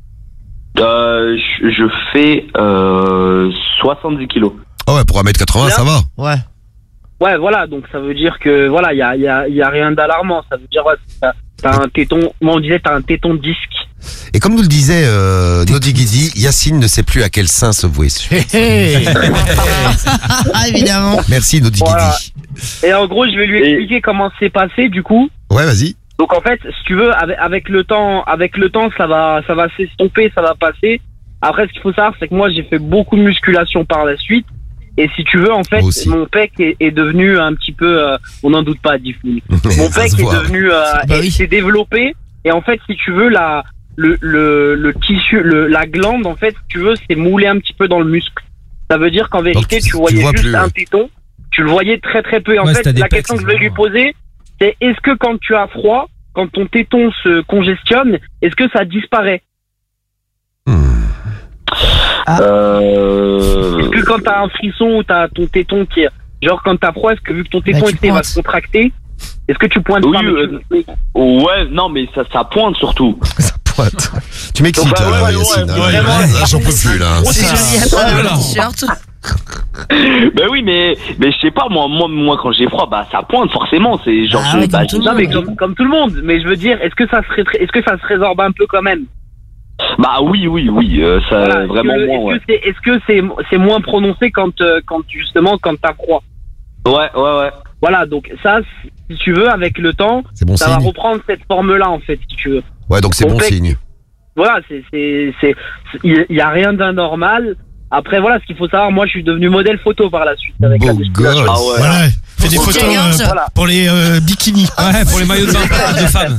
Je fais 70 kilos. Ah ouais, pour 1m80, ça va. Ouais. Ouais, voilà, donc ça veut dire que, voilà, il y a rien d'alarmant. Ça veut dire, ouais, t'as un téton, moi on disait t'as un téton de disque. Et comme nous le disait Nodi Guidi, Yacine ne sait plus à quel sein se vouer. Évidemment. Merci Nodi Voilà. Guidi. Et en gros, je vais lui expliquer comment c'est passé, du coup. Ouais, vas-y. Donc en fait, si tu veux, avec le temps, ça va s'estomper, ça va passer. Après, ce qu'il faut savoir, c'est que moi, j'ai fait beaucoup de musculation par la suite. Et si tu veux, en fait, mon pec est devenu un petit peu, on n'en doute pas, Diffoul. Mon pec est devenu, s'est développé. Et en fait, si tu veux, le tissu, la glande, en fait, si tu veux, c'est moulé un petit peu dans le muscle. Ça veut dire qu'en vérité, tu voyais juste un téton. Tu le voyais très très peu. En fait, la question que je vais lui poser, c'est est-ce que quand tu as froid, quand ton téton se congestionne, est-ce que ça disparaît? Est-ce que quand t'as un frisson ou t'as ton téton qui est... Genre quand t'as froid, est-ce que vu que ton téton va se contracter, est-ce que tu pointes pas? Ouais, non mais ça pointe surtout. Ça pointe. Tu m'excites là, Yacine. Là, j'en peux plus là. C'est joli à travers le t-shirt. Ben oui, mais je sais pas, moi quand j'ai froid, bah ça pointe forcément, c'est genre comme tout le monde, mais je veux dire, est-ce que ça se résorbe un peu quand même? Bah oui, ça voilà, vraiment moins. Est-ce que c'est moins prononcé quand justement quand t'as froid? Ouais. Voilà, donc ça, si tu veux, avec le temps, ça va reprendre cette forme-là en fait, si tu veux. Ouais, donc c'est bon signe. Voilà, il y a rien d'anormal. Après, voilà, ce qu'il faut savoir, moi, je suis devenu modèle photo par la suite. Avec la musculation. Ah ouais. Voilà. Fais des photos pour les bikinis. Ouais, pour les maillots de bain de femmes.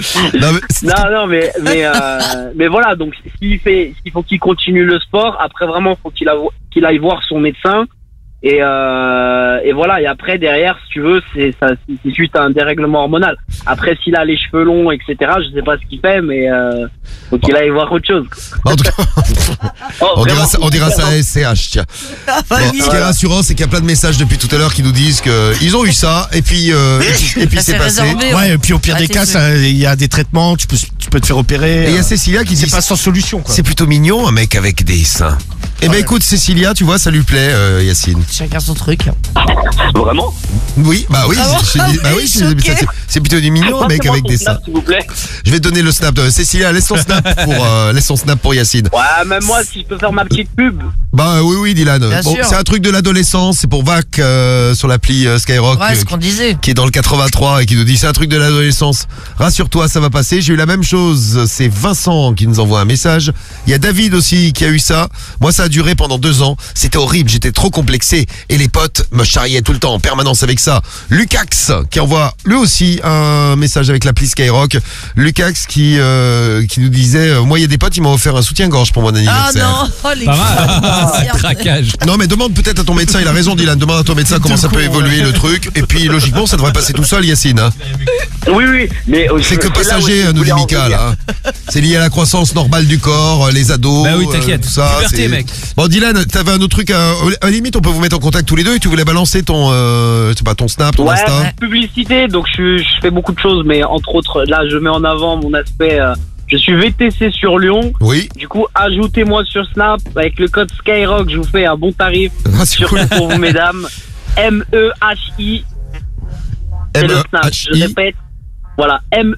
mais voilà, donc s'il faut qu'il continue le sport, après vraiment, faut qu'il aille voir son médecin. Et voilà, et après derrière, si tu veux, c'est suite à un dérèglement hormonal. Après, s'il a les cheveux longs, etc., je sais pas ce qu'il fait, mais faut qu'il aille voir autre chose. En tout cas, on dira ça à SCH, tiens. Bon, ce qui est rassurant, c'est qu'il y a plein de messages depuis tout à l'heure qui nous disent qu'ils ont eu ça, et puis c'est passé. Ouais, et puis au pire des cas, il y a des traitements, tu peux te faire opérer. Et il y a Cécilia qui dit c'est pas sans solution, quoi. C'est plutôt mignon, un mec avec des seins. Eh ben écoute, Cécilia, tu vois, ça lui plaît, Yacine. Chacun son truc. Vraiment? Oui, bah oui, c'est plutôt du mignon, un mec avec des seins. S'il vous plaît. Je vais te donner le snap. Cécilia, laisse ton snap pour Yacine. Ouais, même moi, si je peux faire ma petite pub. Bah oui, Dylan. Bon, c'est un truc de l'adolescence, c'est pour VAC sur l'appli Skyrock. Ouais, ce qu'on disait. Qui est dans le 83 et qui nous dit c'est un truc de l'adolescence. Rassure-toi, ça va passer. J'ai eu la même chose. C'est Vincent qui nous envoie un message. Il y a David aussi qui a eu ça. Moi, ça a duré pendant 2 ans. C'était horrible. J'étais trop complexé et les potes me charriaient tout le temps en permanence avec ça. Lucax qui envoie lui aussi un message avec l'appli Skyrock. Lucax qui nous disait moi il y a des potes, ils m'ont offert un soutien-gorge pour mon anniversaire. Ah non, les Traquage. Non, mais demande peut-être à ton médecin, il a raison, Dylan. Demande à ton médecin comment ça peut évoluer le truc. Et puis, logiquement, ça devrait passer tout seul, Yacine. Hein. Oui, mais c'est que passager, nos Mika, là. C'est lié à la croissance normale du corps, les ados. Bah oui, t'inquiète. Tout ça. Puberté, mec. Bon, Dylan, t'avais un autre truc à la limite, on peut vous mettre en contact tous les deux et tu voulais balancer ton, ton Snap, ton Insta. Publicité, donc je fais beaucoup de choses, mais entre autres, là, je mets en avant mon aspect. Je suis VTC sur Lyon. Oui. Du coup, ajoutez-moi sur Snap avec le code Skyrock. Je vous fais un bon tarif. Surtout pour vous, mesdames. MEHI. C'est le Snap. Je répète. Voilà.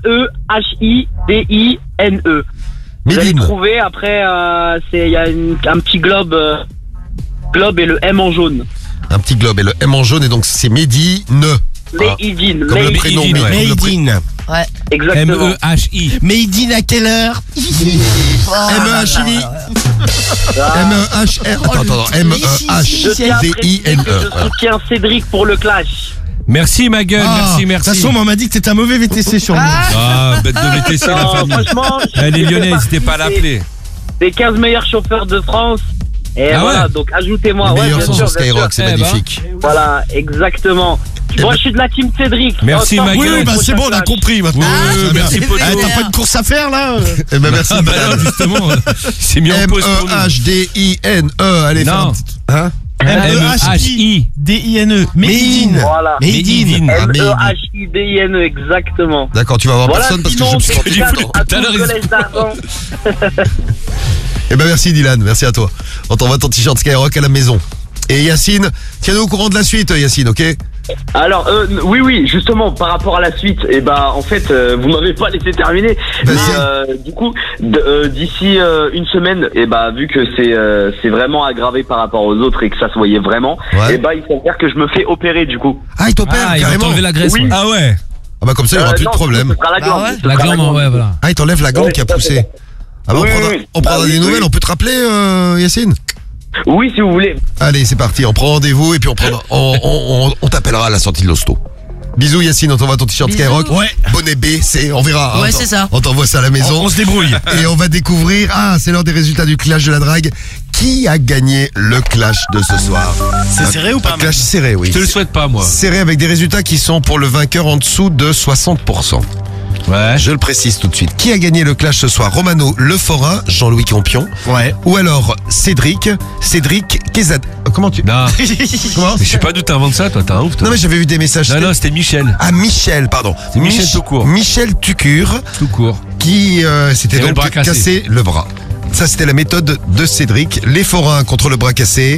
MEHIDINE. Vous allez trouver. Après, il y a un petit globe et le M en jaune. Un petit globe et le M en jaune, et donc c'est Medine. Medine. Comme le prénom. Medine. Ouais. Exactement. MEHI. Medine à quelle heure? MEHI. MEHR. Attends. MEHDINE. Je soutiens Cédric pour le clash. Merci ma gueule, merci. De toute façon, on m'a dit que t'étais un mauvais VTC sur nous. Ah, bête de VTC, la famille. Franchement, les Lyonnais, n'hésitez pas à l'appeler. Les 15 meilleurs chauffeurs de France. Et voilà, donc ajoutez-moi. Les meilleurs sont sur Skyrock, c'est magnifique. Voilà, exactement. Moi, je suis de la team Cédric. Merci ma gueule. Oui, bah c'est bon, on a compris maintenant. Merci Poto. T'as pas de course à faire là? Eh ben merci. Justement, c'est mis en pause pour nous. MEHDINE. Allez, non. Hein? MEHIDINE. Medine. Voilà. Medine. MEHIDINE, exactement. D'accord, tu vas avoir personne parce que je me suis dit tout à l'heure. Eh ben merci Dylan, merci à toi. On t'envoie ton t-shirt Skyrock à la maison. Et Yacine, tiens-nous au courant de la suite, Yacine, ok? Alors, oui, justement, par rapport à la suite, en fait, vous m'avez pas laissé terminer. Mais, du coup, d'ici une semaine, vu que c'est vraiment aggravé par rapport aux autres et que ça se voyait vraiment, il faut faire que je me fais opérer, du coup. Ah, il t'opère carrément. Il va t'enlever la graisse. Oui. Ah ouais. Ah bah comme ça, il n'y aura plus de problème. Ce sera la glande. La glande, ouais, voilà. Ah, il t'enlève la glande qui a poussé. Ah bah on prendra des nouvelles, on peut te rappeler, Yacine? Oui, si vous voulez. Allez, c'est parti, on prend rendez-vous et puis on t'appellera à la sortie de l'hosto. Bisous Yacine, on t'envoie ton t-shirt Skyrock. Ouais. Bonnet B, on verra. Ouais, c'est ça. On t'envoie ça à la maison. On se débrouille. Et on va découvrir, c'est l'heure des résultats du clash de la drague. Qui a gagné le clash de ce soir? C'est serré ou pas? Un clash serré, oui. Je te le souhaite pas, moi. Serré avec des résultats qui sont pour le vainqueur en dessous de 60%. Ouais. Je le précise tout de suite. Qui a gagné le clash ce soir? Romano Leforin, Jean-Louis Campion. Ouais. Ou alors Cédric Kézad. Comment tu... Non. Comment? Mais je sais pas d'où t'inventes ça, toi, t'es un ouf, toi. Non mais j'avais vu des messages. Non, c'était Michel. Ah, Michel, pardon. C'est Michel tout court. Michel Tucur. Tout court. Qui s'était donc le bras cassé le bras. Ça, c'était la méthode de Cédric. Les forains contre le bras cassé.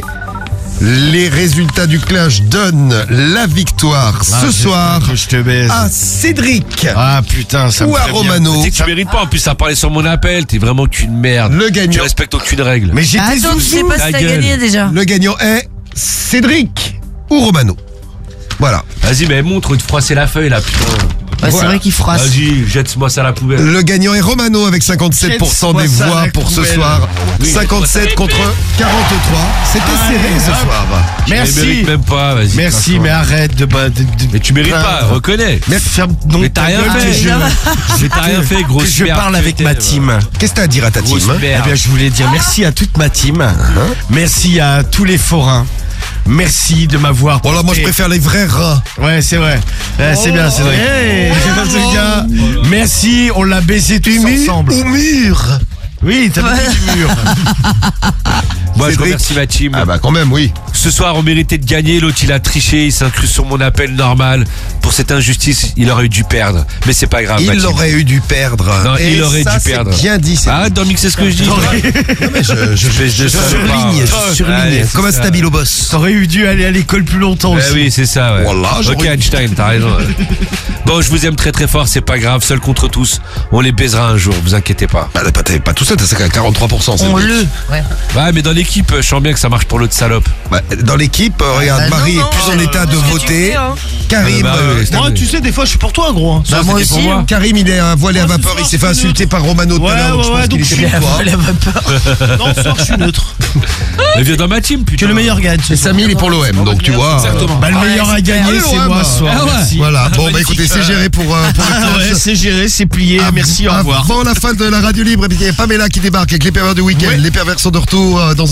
Les résultats du clash donnent la victoire ce soir je te baise. à Cédric. Ah putain, ça me ou à ferait bien. Romano. Tu sais que tu mérites pas, en plus, ça parlait sur mon appel, t'es vraiment qu'une merde. Le gagnant. Tu respectes aucune règle. Mais j'étais Attends, je sais zouzou. pas si t'as gagné déjà. Le gagnant est Cédric ou Romano. Voilà. Vas-y, mais montre, de froisser la feuille, là, putain. Ouais, c'est vrai qu'il froisse. Vas-y, jette-moi ça à la poubelle. Le gagnant est Romano avec 57% des ça à voix la pour ce poubelle. soir. Oui, 57 contre 43. C'était serré ce soir. Je les Merci. mérite même pas, vas-y. Merci, mais arrête de. Mais tu mérites pas, reconnais. Mais ferme donc Mais t'as ta rien gueule fait. que Mais t'as rien fait, que grosse je merde. parle avec ma team. Qu'est-ce que t'as à dire à ta team? Grosse Eh merde. bien, je voulais dire merci à toute ma team. Merci à tous les forains. Merci de m'avoir. Bon là, moi je préfère les vrais rats. Ouais, c'est vrai. C'est bien, c'est vrai. En tout cas, merci, on l'a baisé tous ensemble. Au mur. Oui, t'as baisé du mur. Moi, je Cédric. remercie ma team. Ah bah quand même, oui. Ce soir, on méritait de gagner. L'autre, il a triché. Il s'incruste sur mon appel normal. Pour cette injustice, il aurait dû perdre. Mais c'est pas grave. ma Il team. aurait eu dû perdre. Non, Et il aurait ça, dû c'est perdre. bien dit. C'est Arrête d'en mixer ce que je dis. Non, mais je surligne. Allez, c'est Comme un ça. stabilo boss. T'aurais eu dû aller à l'école plus longtemps Eh aussi. oui, c'est ça, ouais. Voilà, j'aurais- Ok, Einstein, t'as raison. Bon, je vous aime très très fort, c'est pas grave, seul contre tous. On les baisera un jour, vous inquiétez pas. Bah, pas tout seul, t'as 43%. On Cédric. le. Ouais. Ouais, mais dans l'équipe, je sens bien que ça marche pour l'autre salope. Bah, dans l'équipe, regarde, bah Marie non, est plus en état de ce que tu voter. fais, hein. Karim, Bah, ouais, Moi, tu sais, des fois, je suis pour toi, gros. hein. Ça, moi c'était pour aussi, moi. hein. Karim, il est un voilé à Moi, ce vapeur, soir, il s'est je fait suis insulter par Romano tout à Ouais, l'heure, donc je ouais, pense ouais, qu'il donc était je bien suis- pour toi. Elle avait peur. Non, ce soir, je suis neutre. Mais viens dans ma team, putain. Que le meilleur gagne. Et Samy, il est pour l'OM, donc tu vois. Exactement. Bah, le meilleur à gagner, c'est moi ce soir. Ah ouais. Merci. Voilà, bon, bah écoutez, c'est géré pour le Ah clash. ouais, c'est géré, c'est plié. Merci, au revoir. Avant la fin de la radio libre, et puis il y a Pamela qui débarque avec les pervers du week-end. Les pervers sont de retour dans un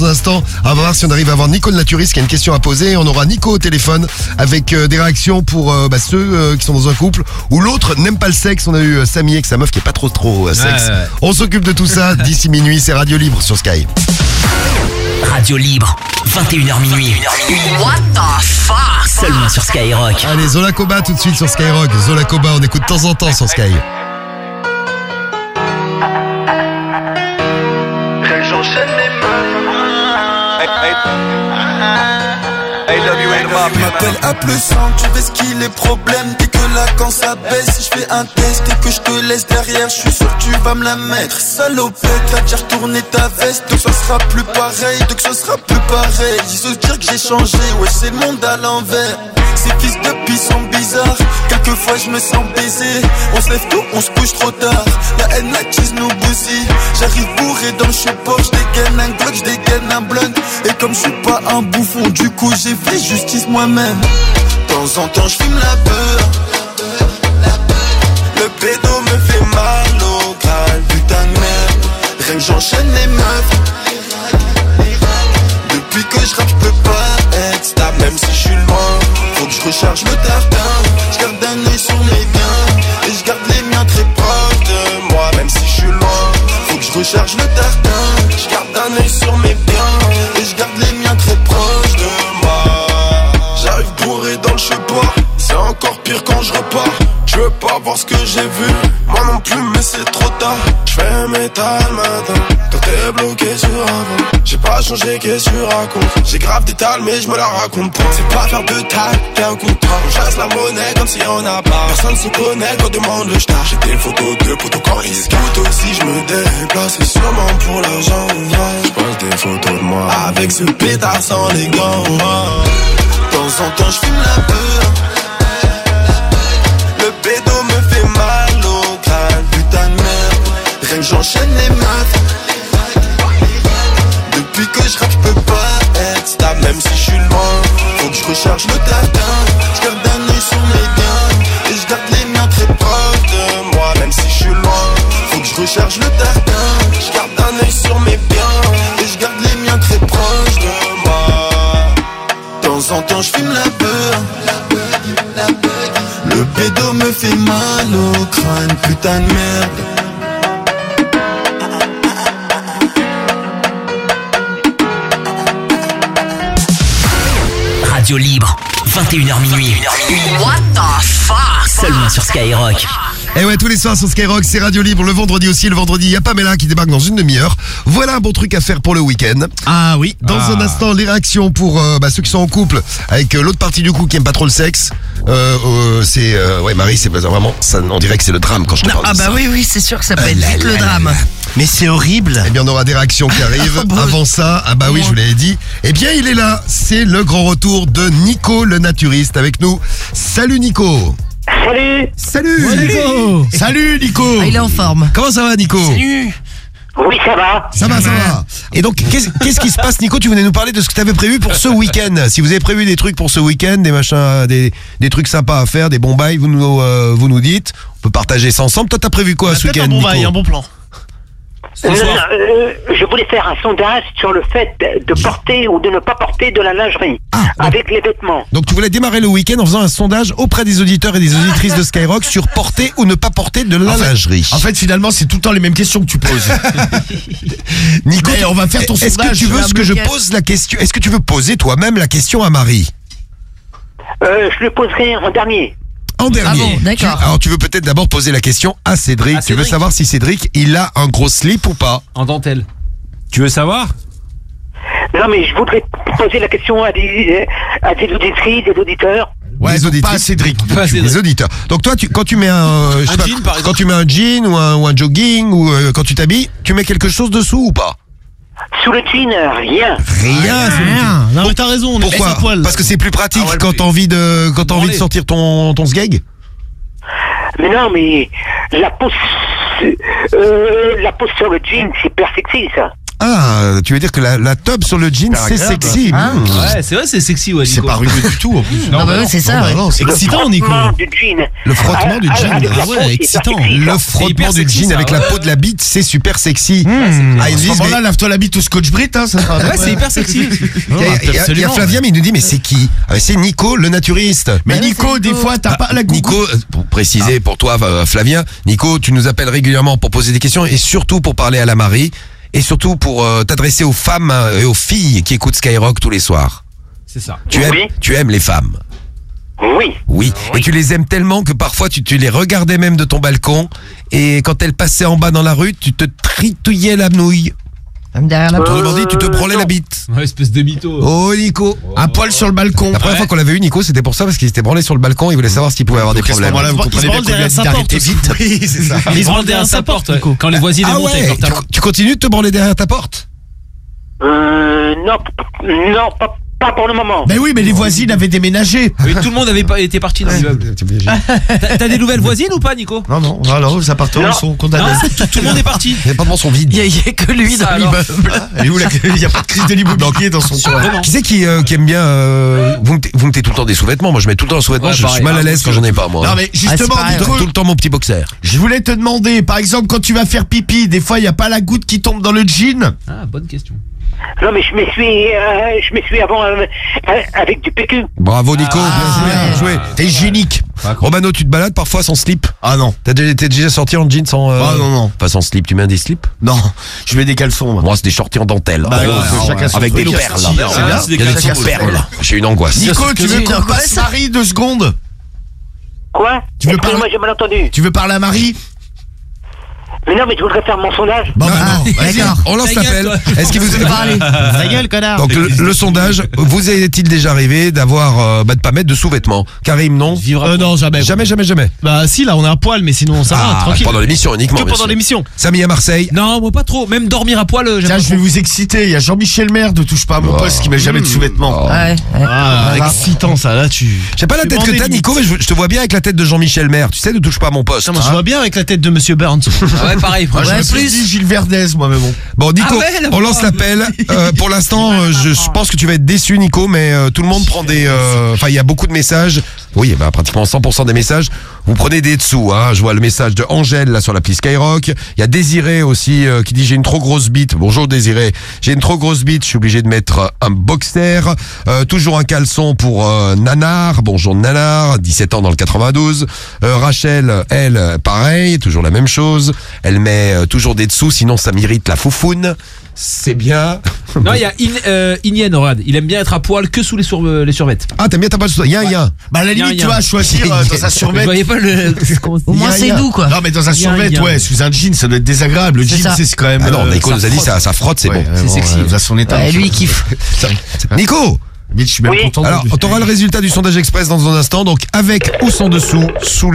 dans un instant. On va voir si on arrive à avoir Nico le naturiste qui a une question à poser. On aura Nico au téléphone avec des réactions pour ceux qui sont dans un couple où l'autre n'aime pas le sexe. On a eu Samy avec sa meuf qui est pas trop sexe. Ouais. On s'occupe de tout ça d'ici minuit. C'est Radio Libre sur Sky. Radio Libre, 21h minuit. What the fuck? Seulement sur Skyrock. Allez, Zola Koba tout de suite sur Skyrock. Zola Koba, on écoute de temps en temps sur Sky. Je m'appelle à plus 100, tu fais ce qu'il est problème. Dès que la quand ça baisse, si je fais un test et que je te laisse derrière, je suis sûr que tu vas me la mettre. Salopette, t'as déjà retourné ta veste, donc ça sera plus pareil, donc ça sera plus pareil. Ils se dire que j'ai changé, ouais c'est le monde à l'envers. Ces fils de pis sont bizarres, quelquefois je me sens baisé. On se lève tôt, on se couche trop tard. La haine, la tease nous bousille. J'arrive bourré dans le chepot, j'dégaine un Glock, j'dégaine un blunt. Et comme je suis pas un bouffon, du coup j'ai fait justice moi-même. De temps en temps j'fume la peur. Le pédo me fait mal au crâne, putain de merde. Rien que j'enchaîne les meufs. Depuis que je rappe, je peux pas être stable, même si je suis loin. Faut que je recharge le tartin. Je garde un œil sur mes biens et je garde les miens très proches de moi, même si je suis loin. Faut que je recharge le tartin. Je garde un œil sur mes biens et je garde les miens très proches de moi. J'arrive bourré dans le chepot, c'est encore pire quand je repars. Je veux pas voir ce que j'ai vu, moi non plus mais c'est trop tard. Je fais un métal matin, toi t'es bloqué sur avant. J'ai pas changé, qu'est-ce que tu racontes? J'ai grave des tales mais je me la raconte pas. C'est pas faire de taille, t'es un contrat. On chasse la monnaie comme si on a pas. Personne se connaît quand on demande le star. J'ai des photos de potos quand ils se gâtent. Aussi je me déplace, c'est sûrement pour l'argent. Je pose des photos de moi avec ce pétard sans les gants. De temps en temps je fume la peur. Le pédo me fait mal au crâne, putain de merde. Rien que j'enchaîne les meufs. Depuis que je rappe, je peux pas être stable, même si je suis loin. Faut que je recharge le tartin. Je garde un œil sur mes biens et je garde les miens très proches de moi, même si je suis loin. Faut que je recharge le tartin. Je garde un œil sur mes biens et je garde les miens très proches de moi. De temps en temps, je fume la peur. Le pédo me fait mal au crâne, putain de merde. Radio Libre, 21h minuit. What the fuck? Seulement sur Skyrock. Et ouais, tous les soirs sur Skyrock, c'est Radio Libre. Le vendredi aussi, le vendredi, il y a Pamela qui débarque dans une demi-heure. Voilà un bon truc à faire pour le week-end. Ah oui. Dans un instant, les réactions pour ceux qui sont en couple avec l'autre partie du couple qui aime pas trop le sexe. Ouais, Marie, c'est vraiment ça. On dirait que c'est le drame quand je te parle. Ah de bah ça. oui, c'est sûr que ça peut être vite le drame. Mais c'est horrible. Eh bien, on aura des réactions qui arrivent. Avant ça, ah bah oui, je vous l'avais dit. Eh bien, il est là. C'est le grand retour de Nico le naturiste avec nous. Salut Nico. Salut. Salut. Ouais, Nico. Salut Nico. Ah, il est en forme. Comment ça va Nico? Salut. Oui, ça va. Ça va. Et donc, qu'est-ce qui se passe, Nico? Tu venais nous parler de ce que tu avais prévu pour ce week-end. Si vous avez prévu des trucs pour ce week-end, des machins, des trucs sympas à faire, des bons bails, vous nous dites. On peut partager ça ensemble. Toi, t'as prévu quoi ce week-end, un bon Nico? bail, un bon plan. Je voulais faire un sondage sur le fait de porter ou de ne pas porter de la lingerie avec les vêtements. Donc tu voulais démarrer le week-end en faisant un sondage auprès des auditeurs et des auditrices de Skyrock sur porter ou ne pas porter de la lingerie. En fait, finalement, c'est tout le temps les mêmes questions que tu poses. Nico, on va faire ton sondage. Est-ce que tu veux que je pose la question? Est-ce que tu veux poser toi-même la question à Marie? Je le poserai en dernier. En dernier. Ah bon, d'accord. Alors tu veux peut-être d'abord poser la question à Cédric. Tu veux savoir si Cédric, il a un gros slip ou pas? En dentelle. Tu veux savoir? Non, mais je voudrais poser la question à des auditrices, des auditeurs. Ouais, les auditeurs. Pas Cédric. Les auditeurs. Donc toi, quand tu mets quand tu mets un jean ou un jogging ou quand tu t'habilles, tu mets quelque chose dessous ou pas? Sous le jean, rien. Rien. Non, mais t'as raison. Pourquoi? Parce que c'est plus pratique quand t'as envie de sortir ton sgeg. Mais non, mais la pose sur le jean, c'est hyper sexy, ça. Ah, tu veux dire que la top sur le jean, c'est sexy. Ouais, c'est vrai, c'est sexy, ouais. C'est pas rugueux du tout, en plus. Non, bah oui, c'est ça, ouais. C'est excitant, Nico. Du jean. Le frottement du jean. avec la Ah ouais, peau, c'est excitant. pas sexy, Le ça. frottement du sexy, jean ça, avec ouais. la peau de la bite, c'est super sexy. Ah, ils À ce disent, moment-là, lave-toi la bite au scotch Brit, hein, ça sera. Ouais, c'est hyper sexy. il y a Flavien, mais il nous dit, mais c'est qui? Ah, c'est Nico, le naturiste. Mais Nico, des fois, t'as pas la Nico, pour préciser pour toi, Flavien, Nico, tu nous appelles régulièrement pour poser des questions et surtout pour parler à la Marie et surtout pour t'adresser aux femmes et aux filles qui écoutent Skyrock tous les soirs. C'est ça. Tu aimes les femmes. Oui. Oui. Et tu les aimes tellement que parfois tu les regardais même de ton balcon et quand elles passaient en bas dans la rue, tu te tritouillais la nouille. Même derrière la Autrement dit, tu te branlais la bite. Ouais, espèce de mytho. Oh Nico, un poil sur le balcon. La première fois qu'on l'avait eu, Nico, c'était pour ça parce qu'il s'était branlé sur le balcon, il voulait savoir s'il pouvait avoir des problèmes. Vous comprenez bien qu'on lui a dit d'arrêter vite. Oui, c'est ça. Ils se branlent derrière sa porte, quand les voisins les montaient. Ouais, tu continues de te branler derrière ta porte? Non, pas pour le moment. Mais oui, mais les voisines avaient déménagé. Oui, tout le monde était parti dans l'immeuble. T'as des nouvelles voisines ou pas, Nico? Non, les appartements sont condamnés. Tout le monde est parti. Les appartements sont vides. Il y a que lui dans l'immeuble. Il n'y a pas de crise de l'immobilier dans son coin. Qui c'est qui aime bien vous mettez tout le temps des sous-vêtements. Moi, je mets tout le temps un sous-vêtement. Ouais, je pareil. suis mal à l'aise quand j'en ai pas, moi. Non, mais justement, pareil, Nico, tout le temps mon petit boxer. je voulais te demander, par exemple, quand tu vas faire pipi, des fois, il n'y a pas la goutte qui tombe dans le jean. Ah, bonne question. Non, mais je m'essuie avant avec du PQ. Bravo Nico, bien joué. T'es hygiénique. Romano, tu te balades parfois sans slip? Ah non. T'es déjà sorti en jean sans... Ah non. Pas sans slip, tu mets des slips? Non, je mets des caleçons. Moi, c'est des shorties en dentelle. Bah, chacun son avec des truc. perles. C'est bien. Il y a des petites perles. J'ai une angoisse. Nico, tu veux qu'on passe Marie 2 secondes? Quoi? Tu veux Excusez-moi, j'ai mal entendu. Tu veux parler à Marie? Mais non, mais je voudrais faire mon sondage. Bon, vas-y. On lance l'appel. Est-ce qu'il vous Ta gueule, connard. Donc le sondage, vous est-il déjà arrivé d'avoir de pas mettre de sous-vêtements? Karim, non? Non, jamais. Jamais. Bah si, là on a un poil, mais sinon ça va, tranquille. Pendant l'émission uniquement. Que bien pendant sûr. l'émission. Samy à Marseille. Non, moi pas trop. Même dormir à poil, j'aime Tiens, pas je vais vous exciter. Il y a Jean-Michel Maire de Touche pas à mon poste qui met jamais de sous-vêtements. Ouais. Ah, excitant ça, là tu. J'ai pas la tête que t'as, Nico, mais je te vois bien avec la tête de Jean-Michel Maire. Tu sais, ne touche pas à mon poste. Moi je vois bien avec la tête de Monsieur Burns. Ouais, pareil. Moi, je me suis dit Gilles Verdez, moi, mais bon. Bon, Nico, Ah ouais, on lance l'appel. Pour l'instant, je pense que tu vas être déçu, Nico, mais tout le monde prend des... Enfin, il y a beaucoup de messages. Oui, bah, pratiquement 100% des messages. Vous prenez des dessous, hein. Je vois le message de Angèle, là, sur l'appli Skyrock. Il y a Désiré aussi, qui dit « J'ai une trop grosse bite ». Bonjour, Désiré. J'ai une trop grosse bite, je suis obligé de mettre un boxer. Toujours un caleçon pour Nanar. Bonjour, Nanar. 17 ans dans le 92. Rachel, elle, pareil, toujours la même chose. Elle met toujours des dessous, sinon ça m'irrite la foufoune. C'est bien. Non, il y a Inyen, regarde. Il aime bien être à poil que sous les survêtes. Ah, t'aimes bien ta page. Il y a un yin. Bah, à la limite, tu vas choisir dans sa Vous survêt. voyez pas le. Au moins c'est doux quoi. Non, mais dans un Il y a un survêt, lien. ouais, sous un jean, ça doit être désagréable. Le C'est jean, ça. c'est quand même. Ah non, Nico nous a dit ça frotte, c'est bon. C'est sexy. À son état. Ouais, lui il kiffe. Nico! Mais je suis même Oui. content. Alors, on aura le résultat du sondage express dans un instant, donc avec ou sans dessous, sous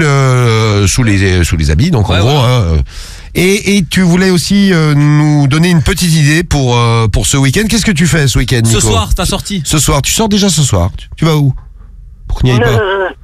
les habits, donc en Ouais, gros. ouais. Hein, et tu voulais aussi nous donner une petite idée pour ce week-end. Qu'est-ce que tu fais ce week-end, Nico? Ce soir, t'as sorti. Ce soir, tu sors déjà ce soir. Tu vas où? Pour qu'il n'y aille pas.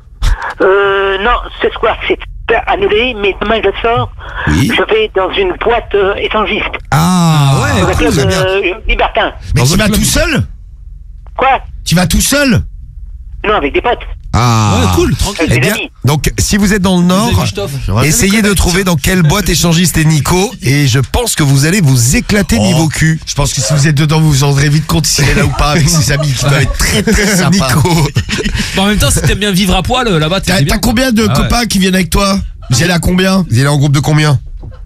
Non, ce soir, c'est annulé, mais demain je sors. Oui. Je vais dans une boîte échangiste. Ah ouais, Dans un cool, club j'aime bien. libertin. Mais Dans tu un vas club. tout seul? Quoi? Tu vas tout seul? Non, avec des potes. Ah, Ouais, cool, tranquille. Avec Eh des bien, amis. donc si vous êtes dans le Nord, essayez de trouver dans quelle boîte échangiste est Nico, et je pense que vous allez vous éclater niveau cul. Je pense que si vous êtes dedans, vous vous rendrez vite compte s'il est là ou pas avec ses amis qui doivent être très très sympas. Nico. Bon, en même temps, si t'aimes bien vivre à poil, là-bas, T'as t'es bien. t'as combien de Ah ouais. copains qui viennent avec toi? Vous allez à combien? Vous allez en groupe de combien?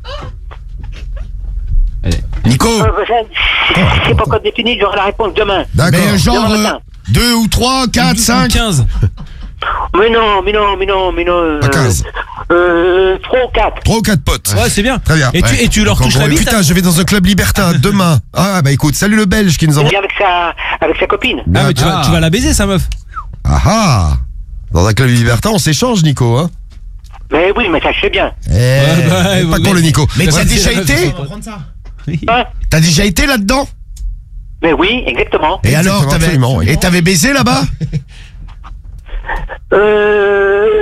Nico? C'est pas encore défini, j'aurai la réponse demain. D'accord. Mais genre Demain matin. 2 ou 3, 4, 5? 15. Mais non. Pas 15. 3 ou 4. 3 ou 4 potes. Ouais, c'est bien. Très bien. Et tu leur touches la bite. Putain, je vais dans un club libertin demain. Ah bah écoute, salut le Belge qui nous envoie. Avec sa copine. Ah, mais tu vas la baiser, sa meuf. Ah ah. Dans un club libertin, on s'échange, Nico, hein. Mais oui, mais ça je sais bien. Pas con le Nico. Mais Ouais, t'as c'est déjà la meuf, été? Hein? T'as déjà été là-dedans? Mais oui, exactement. Et alors, Exactement, absolument, oui. et t'avais baisé là-bas?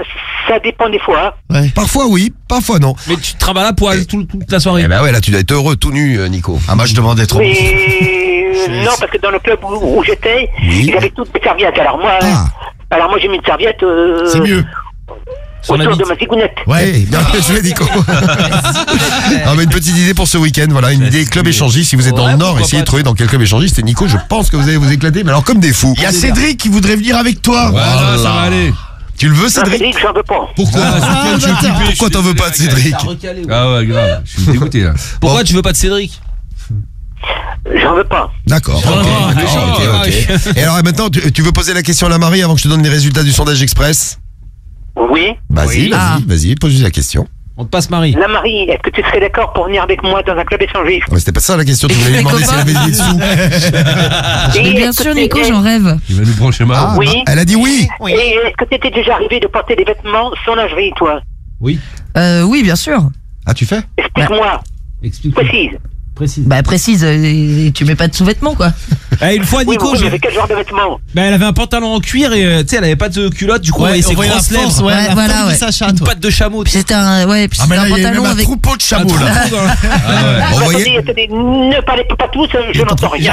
Ça dépend des fois. Ouais. Parfois oui, parfois non. Mais tu travailles à poil toute la soirée. Eh ben ouais, là tu dois être heureux tout nu, Nico. Ah, moi je demandais trop. Mais non, parce que dans le club où j'étais, ils avaient toutes des serviettes. Alors moi j'ai mis une serviette. C'est mieux. Autour de ma zigounette. Ouais, bien joué, Nico. Non, mais une petite idée pour ce week-end, voilà, une idée club échangiste. Si vous êtes dans le Nord, essayez de trouver dans quel club échangiste. Et Nico, je pense que vous allez vous éclater, mais alors comme des fous. Il y a Cédric qui voudrait venir avec toi. Voilà, ça va aller. Tu le veux, Non, Cédric? Cédric, j'en veux pas. Pourquoi? Pourquoi t'en veux pas de Cédric? Ah ouais, grave. Je suis dégoûté là. Pourquoi tu veux pas de Cédric? J'en veux pas. D'accord. Ok. Et alors maintenant, tu veux poser la question à la Marie avant que je te donne les résultats du sondage express? Oui. Vas-y, pose la question. On te passe Marie. La Marie, est-ce que tu serais d'accord pour venir avec moi dans un club échangiste? Ouais, c'était pas ça la question, tu voulais lui demander si elle avait des sous. Mais bien sûr, Nico, j'en rêve. Il va nous brancher Marie. Oui. Elle a dit oui. Et est-ce que t'étais déjà arrivé de porter des vêtements sans lingerie, toi? Oui. Oui, bien sûr. Ah, tu fais? Explique-moi. Précise. Bah précise, tu mets pas de sous-vêtements quoi. Une fois Nico, Oui, mais quel genre de vêtements? elle avait un pantalon en cuir et tu sais elle avait pas de culotte, du coup on voyait ses grosses lèvres, une patte de chameau. Puis c'était un puis Ah, mais là, c'était un il y a pantalon même un avec troupeau de chameaux là. Attendez, ne parlez pas tous, je n'entends rien.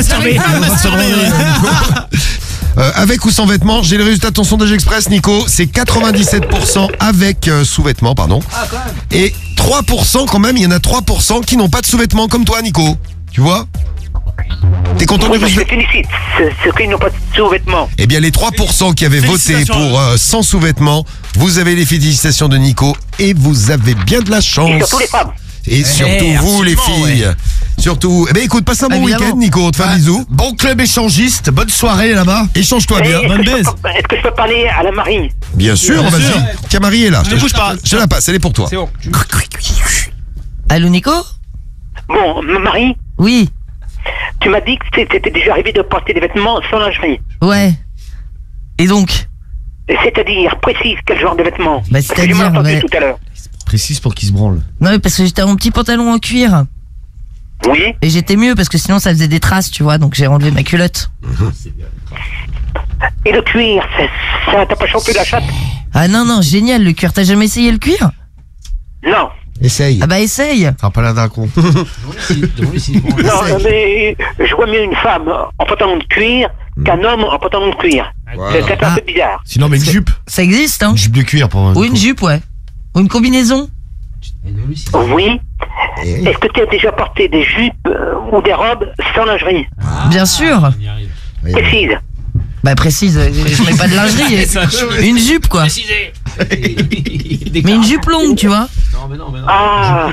Avec ou sans vêtements, j'ai le résultat de ton sondage express, Nico. C'est 97% avec sous-vêtements, pardon. Ah, quand même. Et 3% quand même, il y en a 3% qui n'ont pas de sous-vêtements comme toi, Nico. Tu vois? T'es content du Je résultat? félicite ceux qui n'ont pas de sous-vêtements. Eh bien, les 3% qui avaient voté pour sans sous-vêtements, vous avez les félicitations de Nico et vous avez bien de la chance. Et surtout les femmes. Et surtout vous, les filles. Surtout. Eh bien, écoute, passe un bon week-end, Nico. On te fait un bisou. Bon club échangiste, bonne soirée là-bas. Échange-toi bien. Est-ce que je peux parler à la Marie? Bien sûr, vas-y. Camari est là. Ne bouge pas. Je la passe, elle est pour toi. C'est bon. Allô Nico? Bon, Marie, Oui. tu m'as dit que t'étais déjà arrivé de porter des vêtements sans lingerie. Ouais. Et donc? C'est-à-dire, précise quel genre de vêtements? Bah, Parce que j'ai mal c'est-à-dire, entendu ouais. tout à l'heure. Précise pour qu'il se branle. Non mais parce que j'étais en petit pantalon en cuir. Oui. Et j'étais mieux parce que sinon ça faisait des traces, tu vois, donc j'ai enlevé ma culotte. Et le cuir, ça t'a pas chopé la chatte? Ah non, génial, le cuir. T'as jamais essayé le cuir? Non. Essaye. Ah bah essaye. T'as pas l'air d'un con. Non, mais je vois mieux une femme en pantalon de cuir qu'un homme en pantalon de cuir. Voilà. C'est un peu bizarre. Sinon, mais une jupe. Ça existe, hein? Une jupe de cuir pour. Ou une jupe, ouais. Ou une combinaison. Oui. Est-ce que tu as déjà porté des jupes ou des robes sans lingerie? Bien sûr. Précise. Bah précise, je mets pas de lingerie. Une jupe quoi. Mais une jupe longue, tu vois. Ah.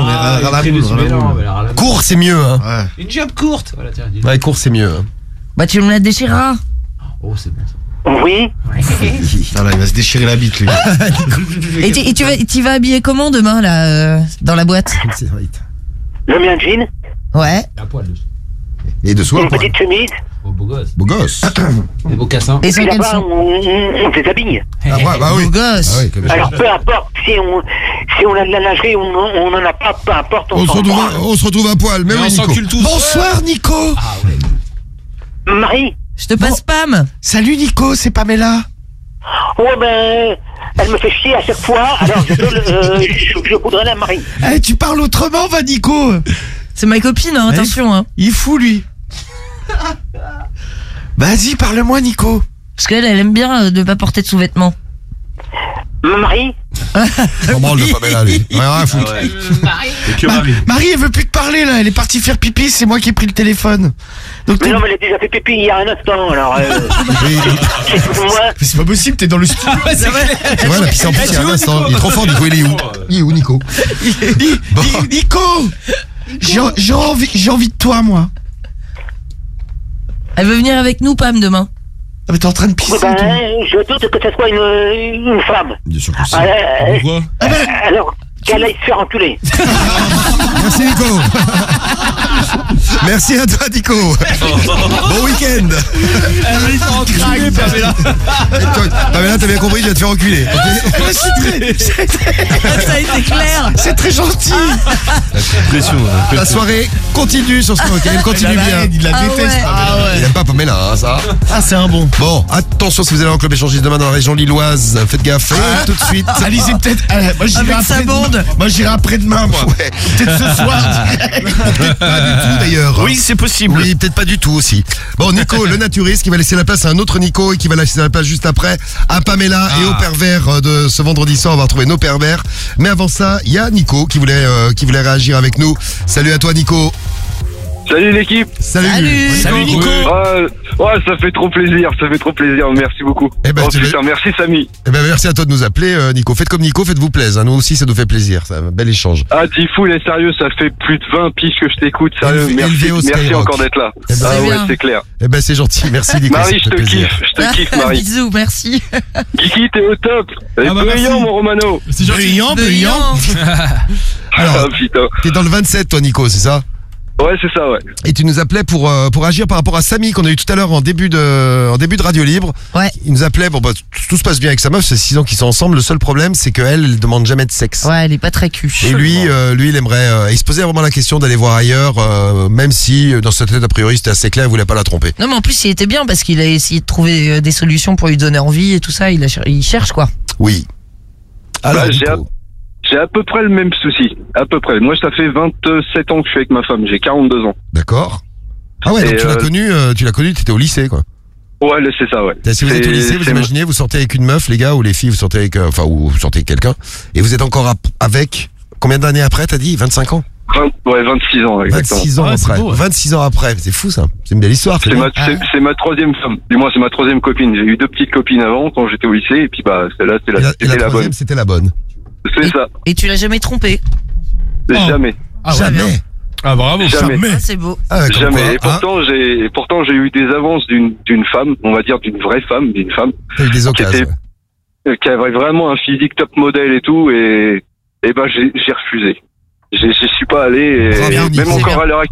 Court, c'est mieux, hein. Une jupe courte. Voilà, tiens, Ouais, court, c'est mieux. Hein. Bah tu me la déchireras. Oh, c'est bon ça. Oui. Putain, là, il va se déchirer la bite, lui. Et tu vas habiller comment demain là dans la boîte? Le mien jean. Ouais. À poil. Et de soir, Une petite chemise. Oh, beau gosse. Beau gosse. Des beaux cassins. Et Et sans là-bas, caleçon. on déshabille. Ah, ouais, bah oui. Beau gosse. Ah oui, comme Alors peu importe si on a de la lingerie ou on n'en a pas, peu importe. on se retrouve à poil, mais Mais oui, on Nico. s'encule tous. Bonsoir, Nico. Marie. Je te passe Pam. Salut, Nico, c'est Pamela. Oh ben, elle me fait chier à chaque fois. Alors je voudrais la Marie. Eh, tu parles autrement, va, Nico. C'est ma copine, hein, attention. Hein. Il est fou, lui. Vas-y, parle-moi, Nico. Parce qu'elle aime bien de pas porter de sous-vêtements. Marie. On branle de Pamela, lui. Rien à foutre. Marie, elle veut plus te parler, là. Elle est partie faire pipi, c'est moi qui ai pris le téléphone. Donc, Mais non, mais elle a déjà fait pipi il y a un instant, alors... moi... c'est pas possible, t'es dans le studio. C'est vrai, la pisse en plus, il y a un instant. Il est trop fort, Nico. Il est où? Il est où, Nico? Nico, j'ai envie de toi, moi. Elle veut venir avec nous, Pam, demain. Ah, mais t'es en train de pisser, Ben, toi. je doute que ce soit une femme. Bien sûr que si. Pourquoi? Alors, qu'elle aille se faire enculer. Merci, Nico. Merci à toi, Nico. Bon week-end. Elle est en craque, Pamela. Pamela, t'as bien compris, je vais te faire enculer. Ça a été clair. C'est très gentil. Pression. La soirée continue sur Skyrock. Elle continue bien. Il la déteste. Ah ouais. Il aime pas Pamela, hein, ça. Ah, c'est un bon. Bon, attention si vous allez en club échangiste demain dans la région lilloise, faites gaffe. Et tout de suite. Alizé peut-être. Moi j'irai Avec sa bande. Moi j'irai après-demain, moi. Ouais. Peut-être ce soir. Peut-être pas du tout d'ailleurs. Oui, c'est possible. Oui, peut-être pas du tout aussi. Bon, Nico, le naturiste, qui va laisser la place à un autre Nico et qui va laisser la place juste après à Pamela et au pervers de ce vendredi soir. On va retrouver nos pervers. Mais avant ça, il y a Nico qui voulait réagir avec nous. Salut à toi, Nico. Salut l'équipe. Salut Nico. Ouais, ça fait trop plaisir, merci beaucoup. Eh ben, merci Samy. Eh ben, merci à toi de nous appeler, Nico. Faites comme Nico, faites-vous plaisir. Nous aussi, ça nous fait plaisir. C'est un bel échange. Ah, t'es fou, les sérieux, ça fait plus de 20 piges que je t'écoute, sérieux. Merci encore d'être là. Eh ben, ouais, c'est clair. Eh ben, c'est gentil. Merci, Nico. Marie, je te kiffe, Marie. Bisous, merci. Kiki, t'es au top. Brillant, mon Romano. C'est brillant. Alors, putain. T'es dans le 27, toi, Nico, c'est ça? Ouais, c'est ça, ouais. Et tu nous appelais pour agir par rapport à Samy qu'on a eu tout à l'heure en début de Radio Libre. Ouais. Il nous appelait, tout se passe bien avec sa meuf, c'est 6 ans qu'ils sont ensemble. Le seul problème, c'est elle demande jamais de sexe. Ouais, elle est pas très cuche. Et lui, il aimerait, il se posait vraiment la question d'aller voir ailleurs, même si dans sa tête a priori c'était assez clair, il voulait pas la tromper. Non, mais en plus, il était bien parce qu'il a essayé de trouver des solutions pour lui donner envie et tout ça. Il cherche quoi. Oui. Alors, j'ai à peu près le même souci. À peu près. Moi, ça fait 27 ans que je suis avec ma femme. J'ai 42 ans. D'accord. Ah ouais, donc tu l'as connu, t'étais au lycée, quoi. Ouais, c'est ça, ouais. Si vous êtes au lycée, vous imaginez, vous sortez avec une meuf, les gars, ou les filles, vous sortez avec, ou vous sortez avec quelqu'un, et vous êtes encore avec, combien d'années après, t'as dit? 25 ans? 26 ans, exactement. 26 ans après. Beau, ouais. 26 ans après, c'est fou, ça. C'est une belle histoire. C'est ma troisième femme. Du moins, c'est ma troisième copine. J'ai eu 2 petites copines avant, quand j'étais au lycée, et puis, celle-là, c'était la bonne. C'était la bonne. C'est ça. Et tu l'as jamais trompé? Jamais. Jamais. Ah bravo, jamais. Ah, c'est beau. Jamais. Et pourtant, j'ai eu des avances d'une femme, on va dire d'une vraie femme, T'as eu des occasions. Qui avait vraiment un physique top modèle et tout, et j'ai refusé. J'y suis pas allé, et même encore à l'heure actuelle.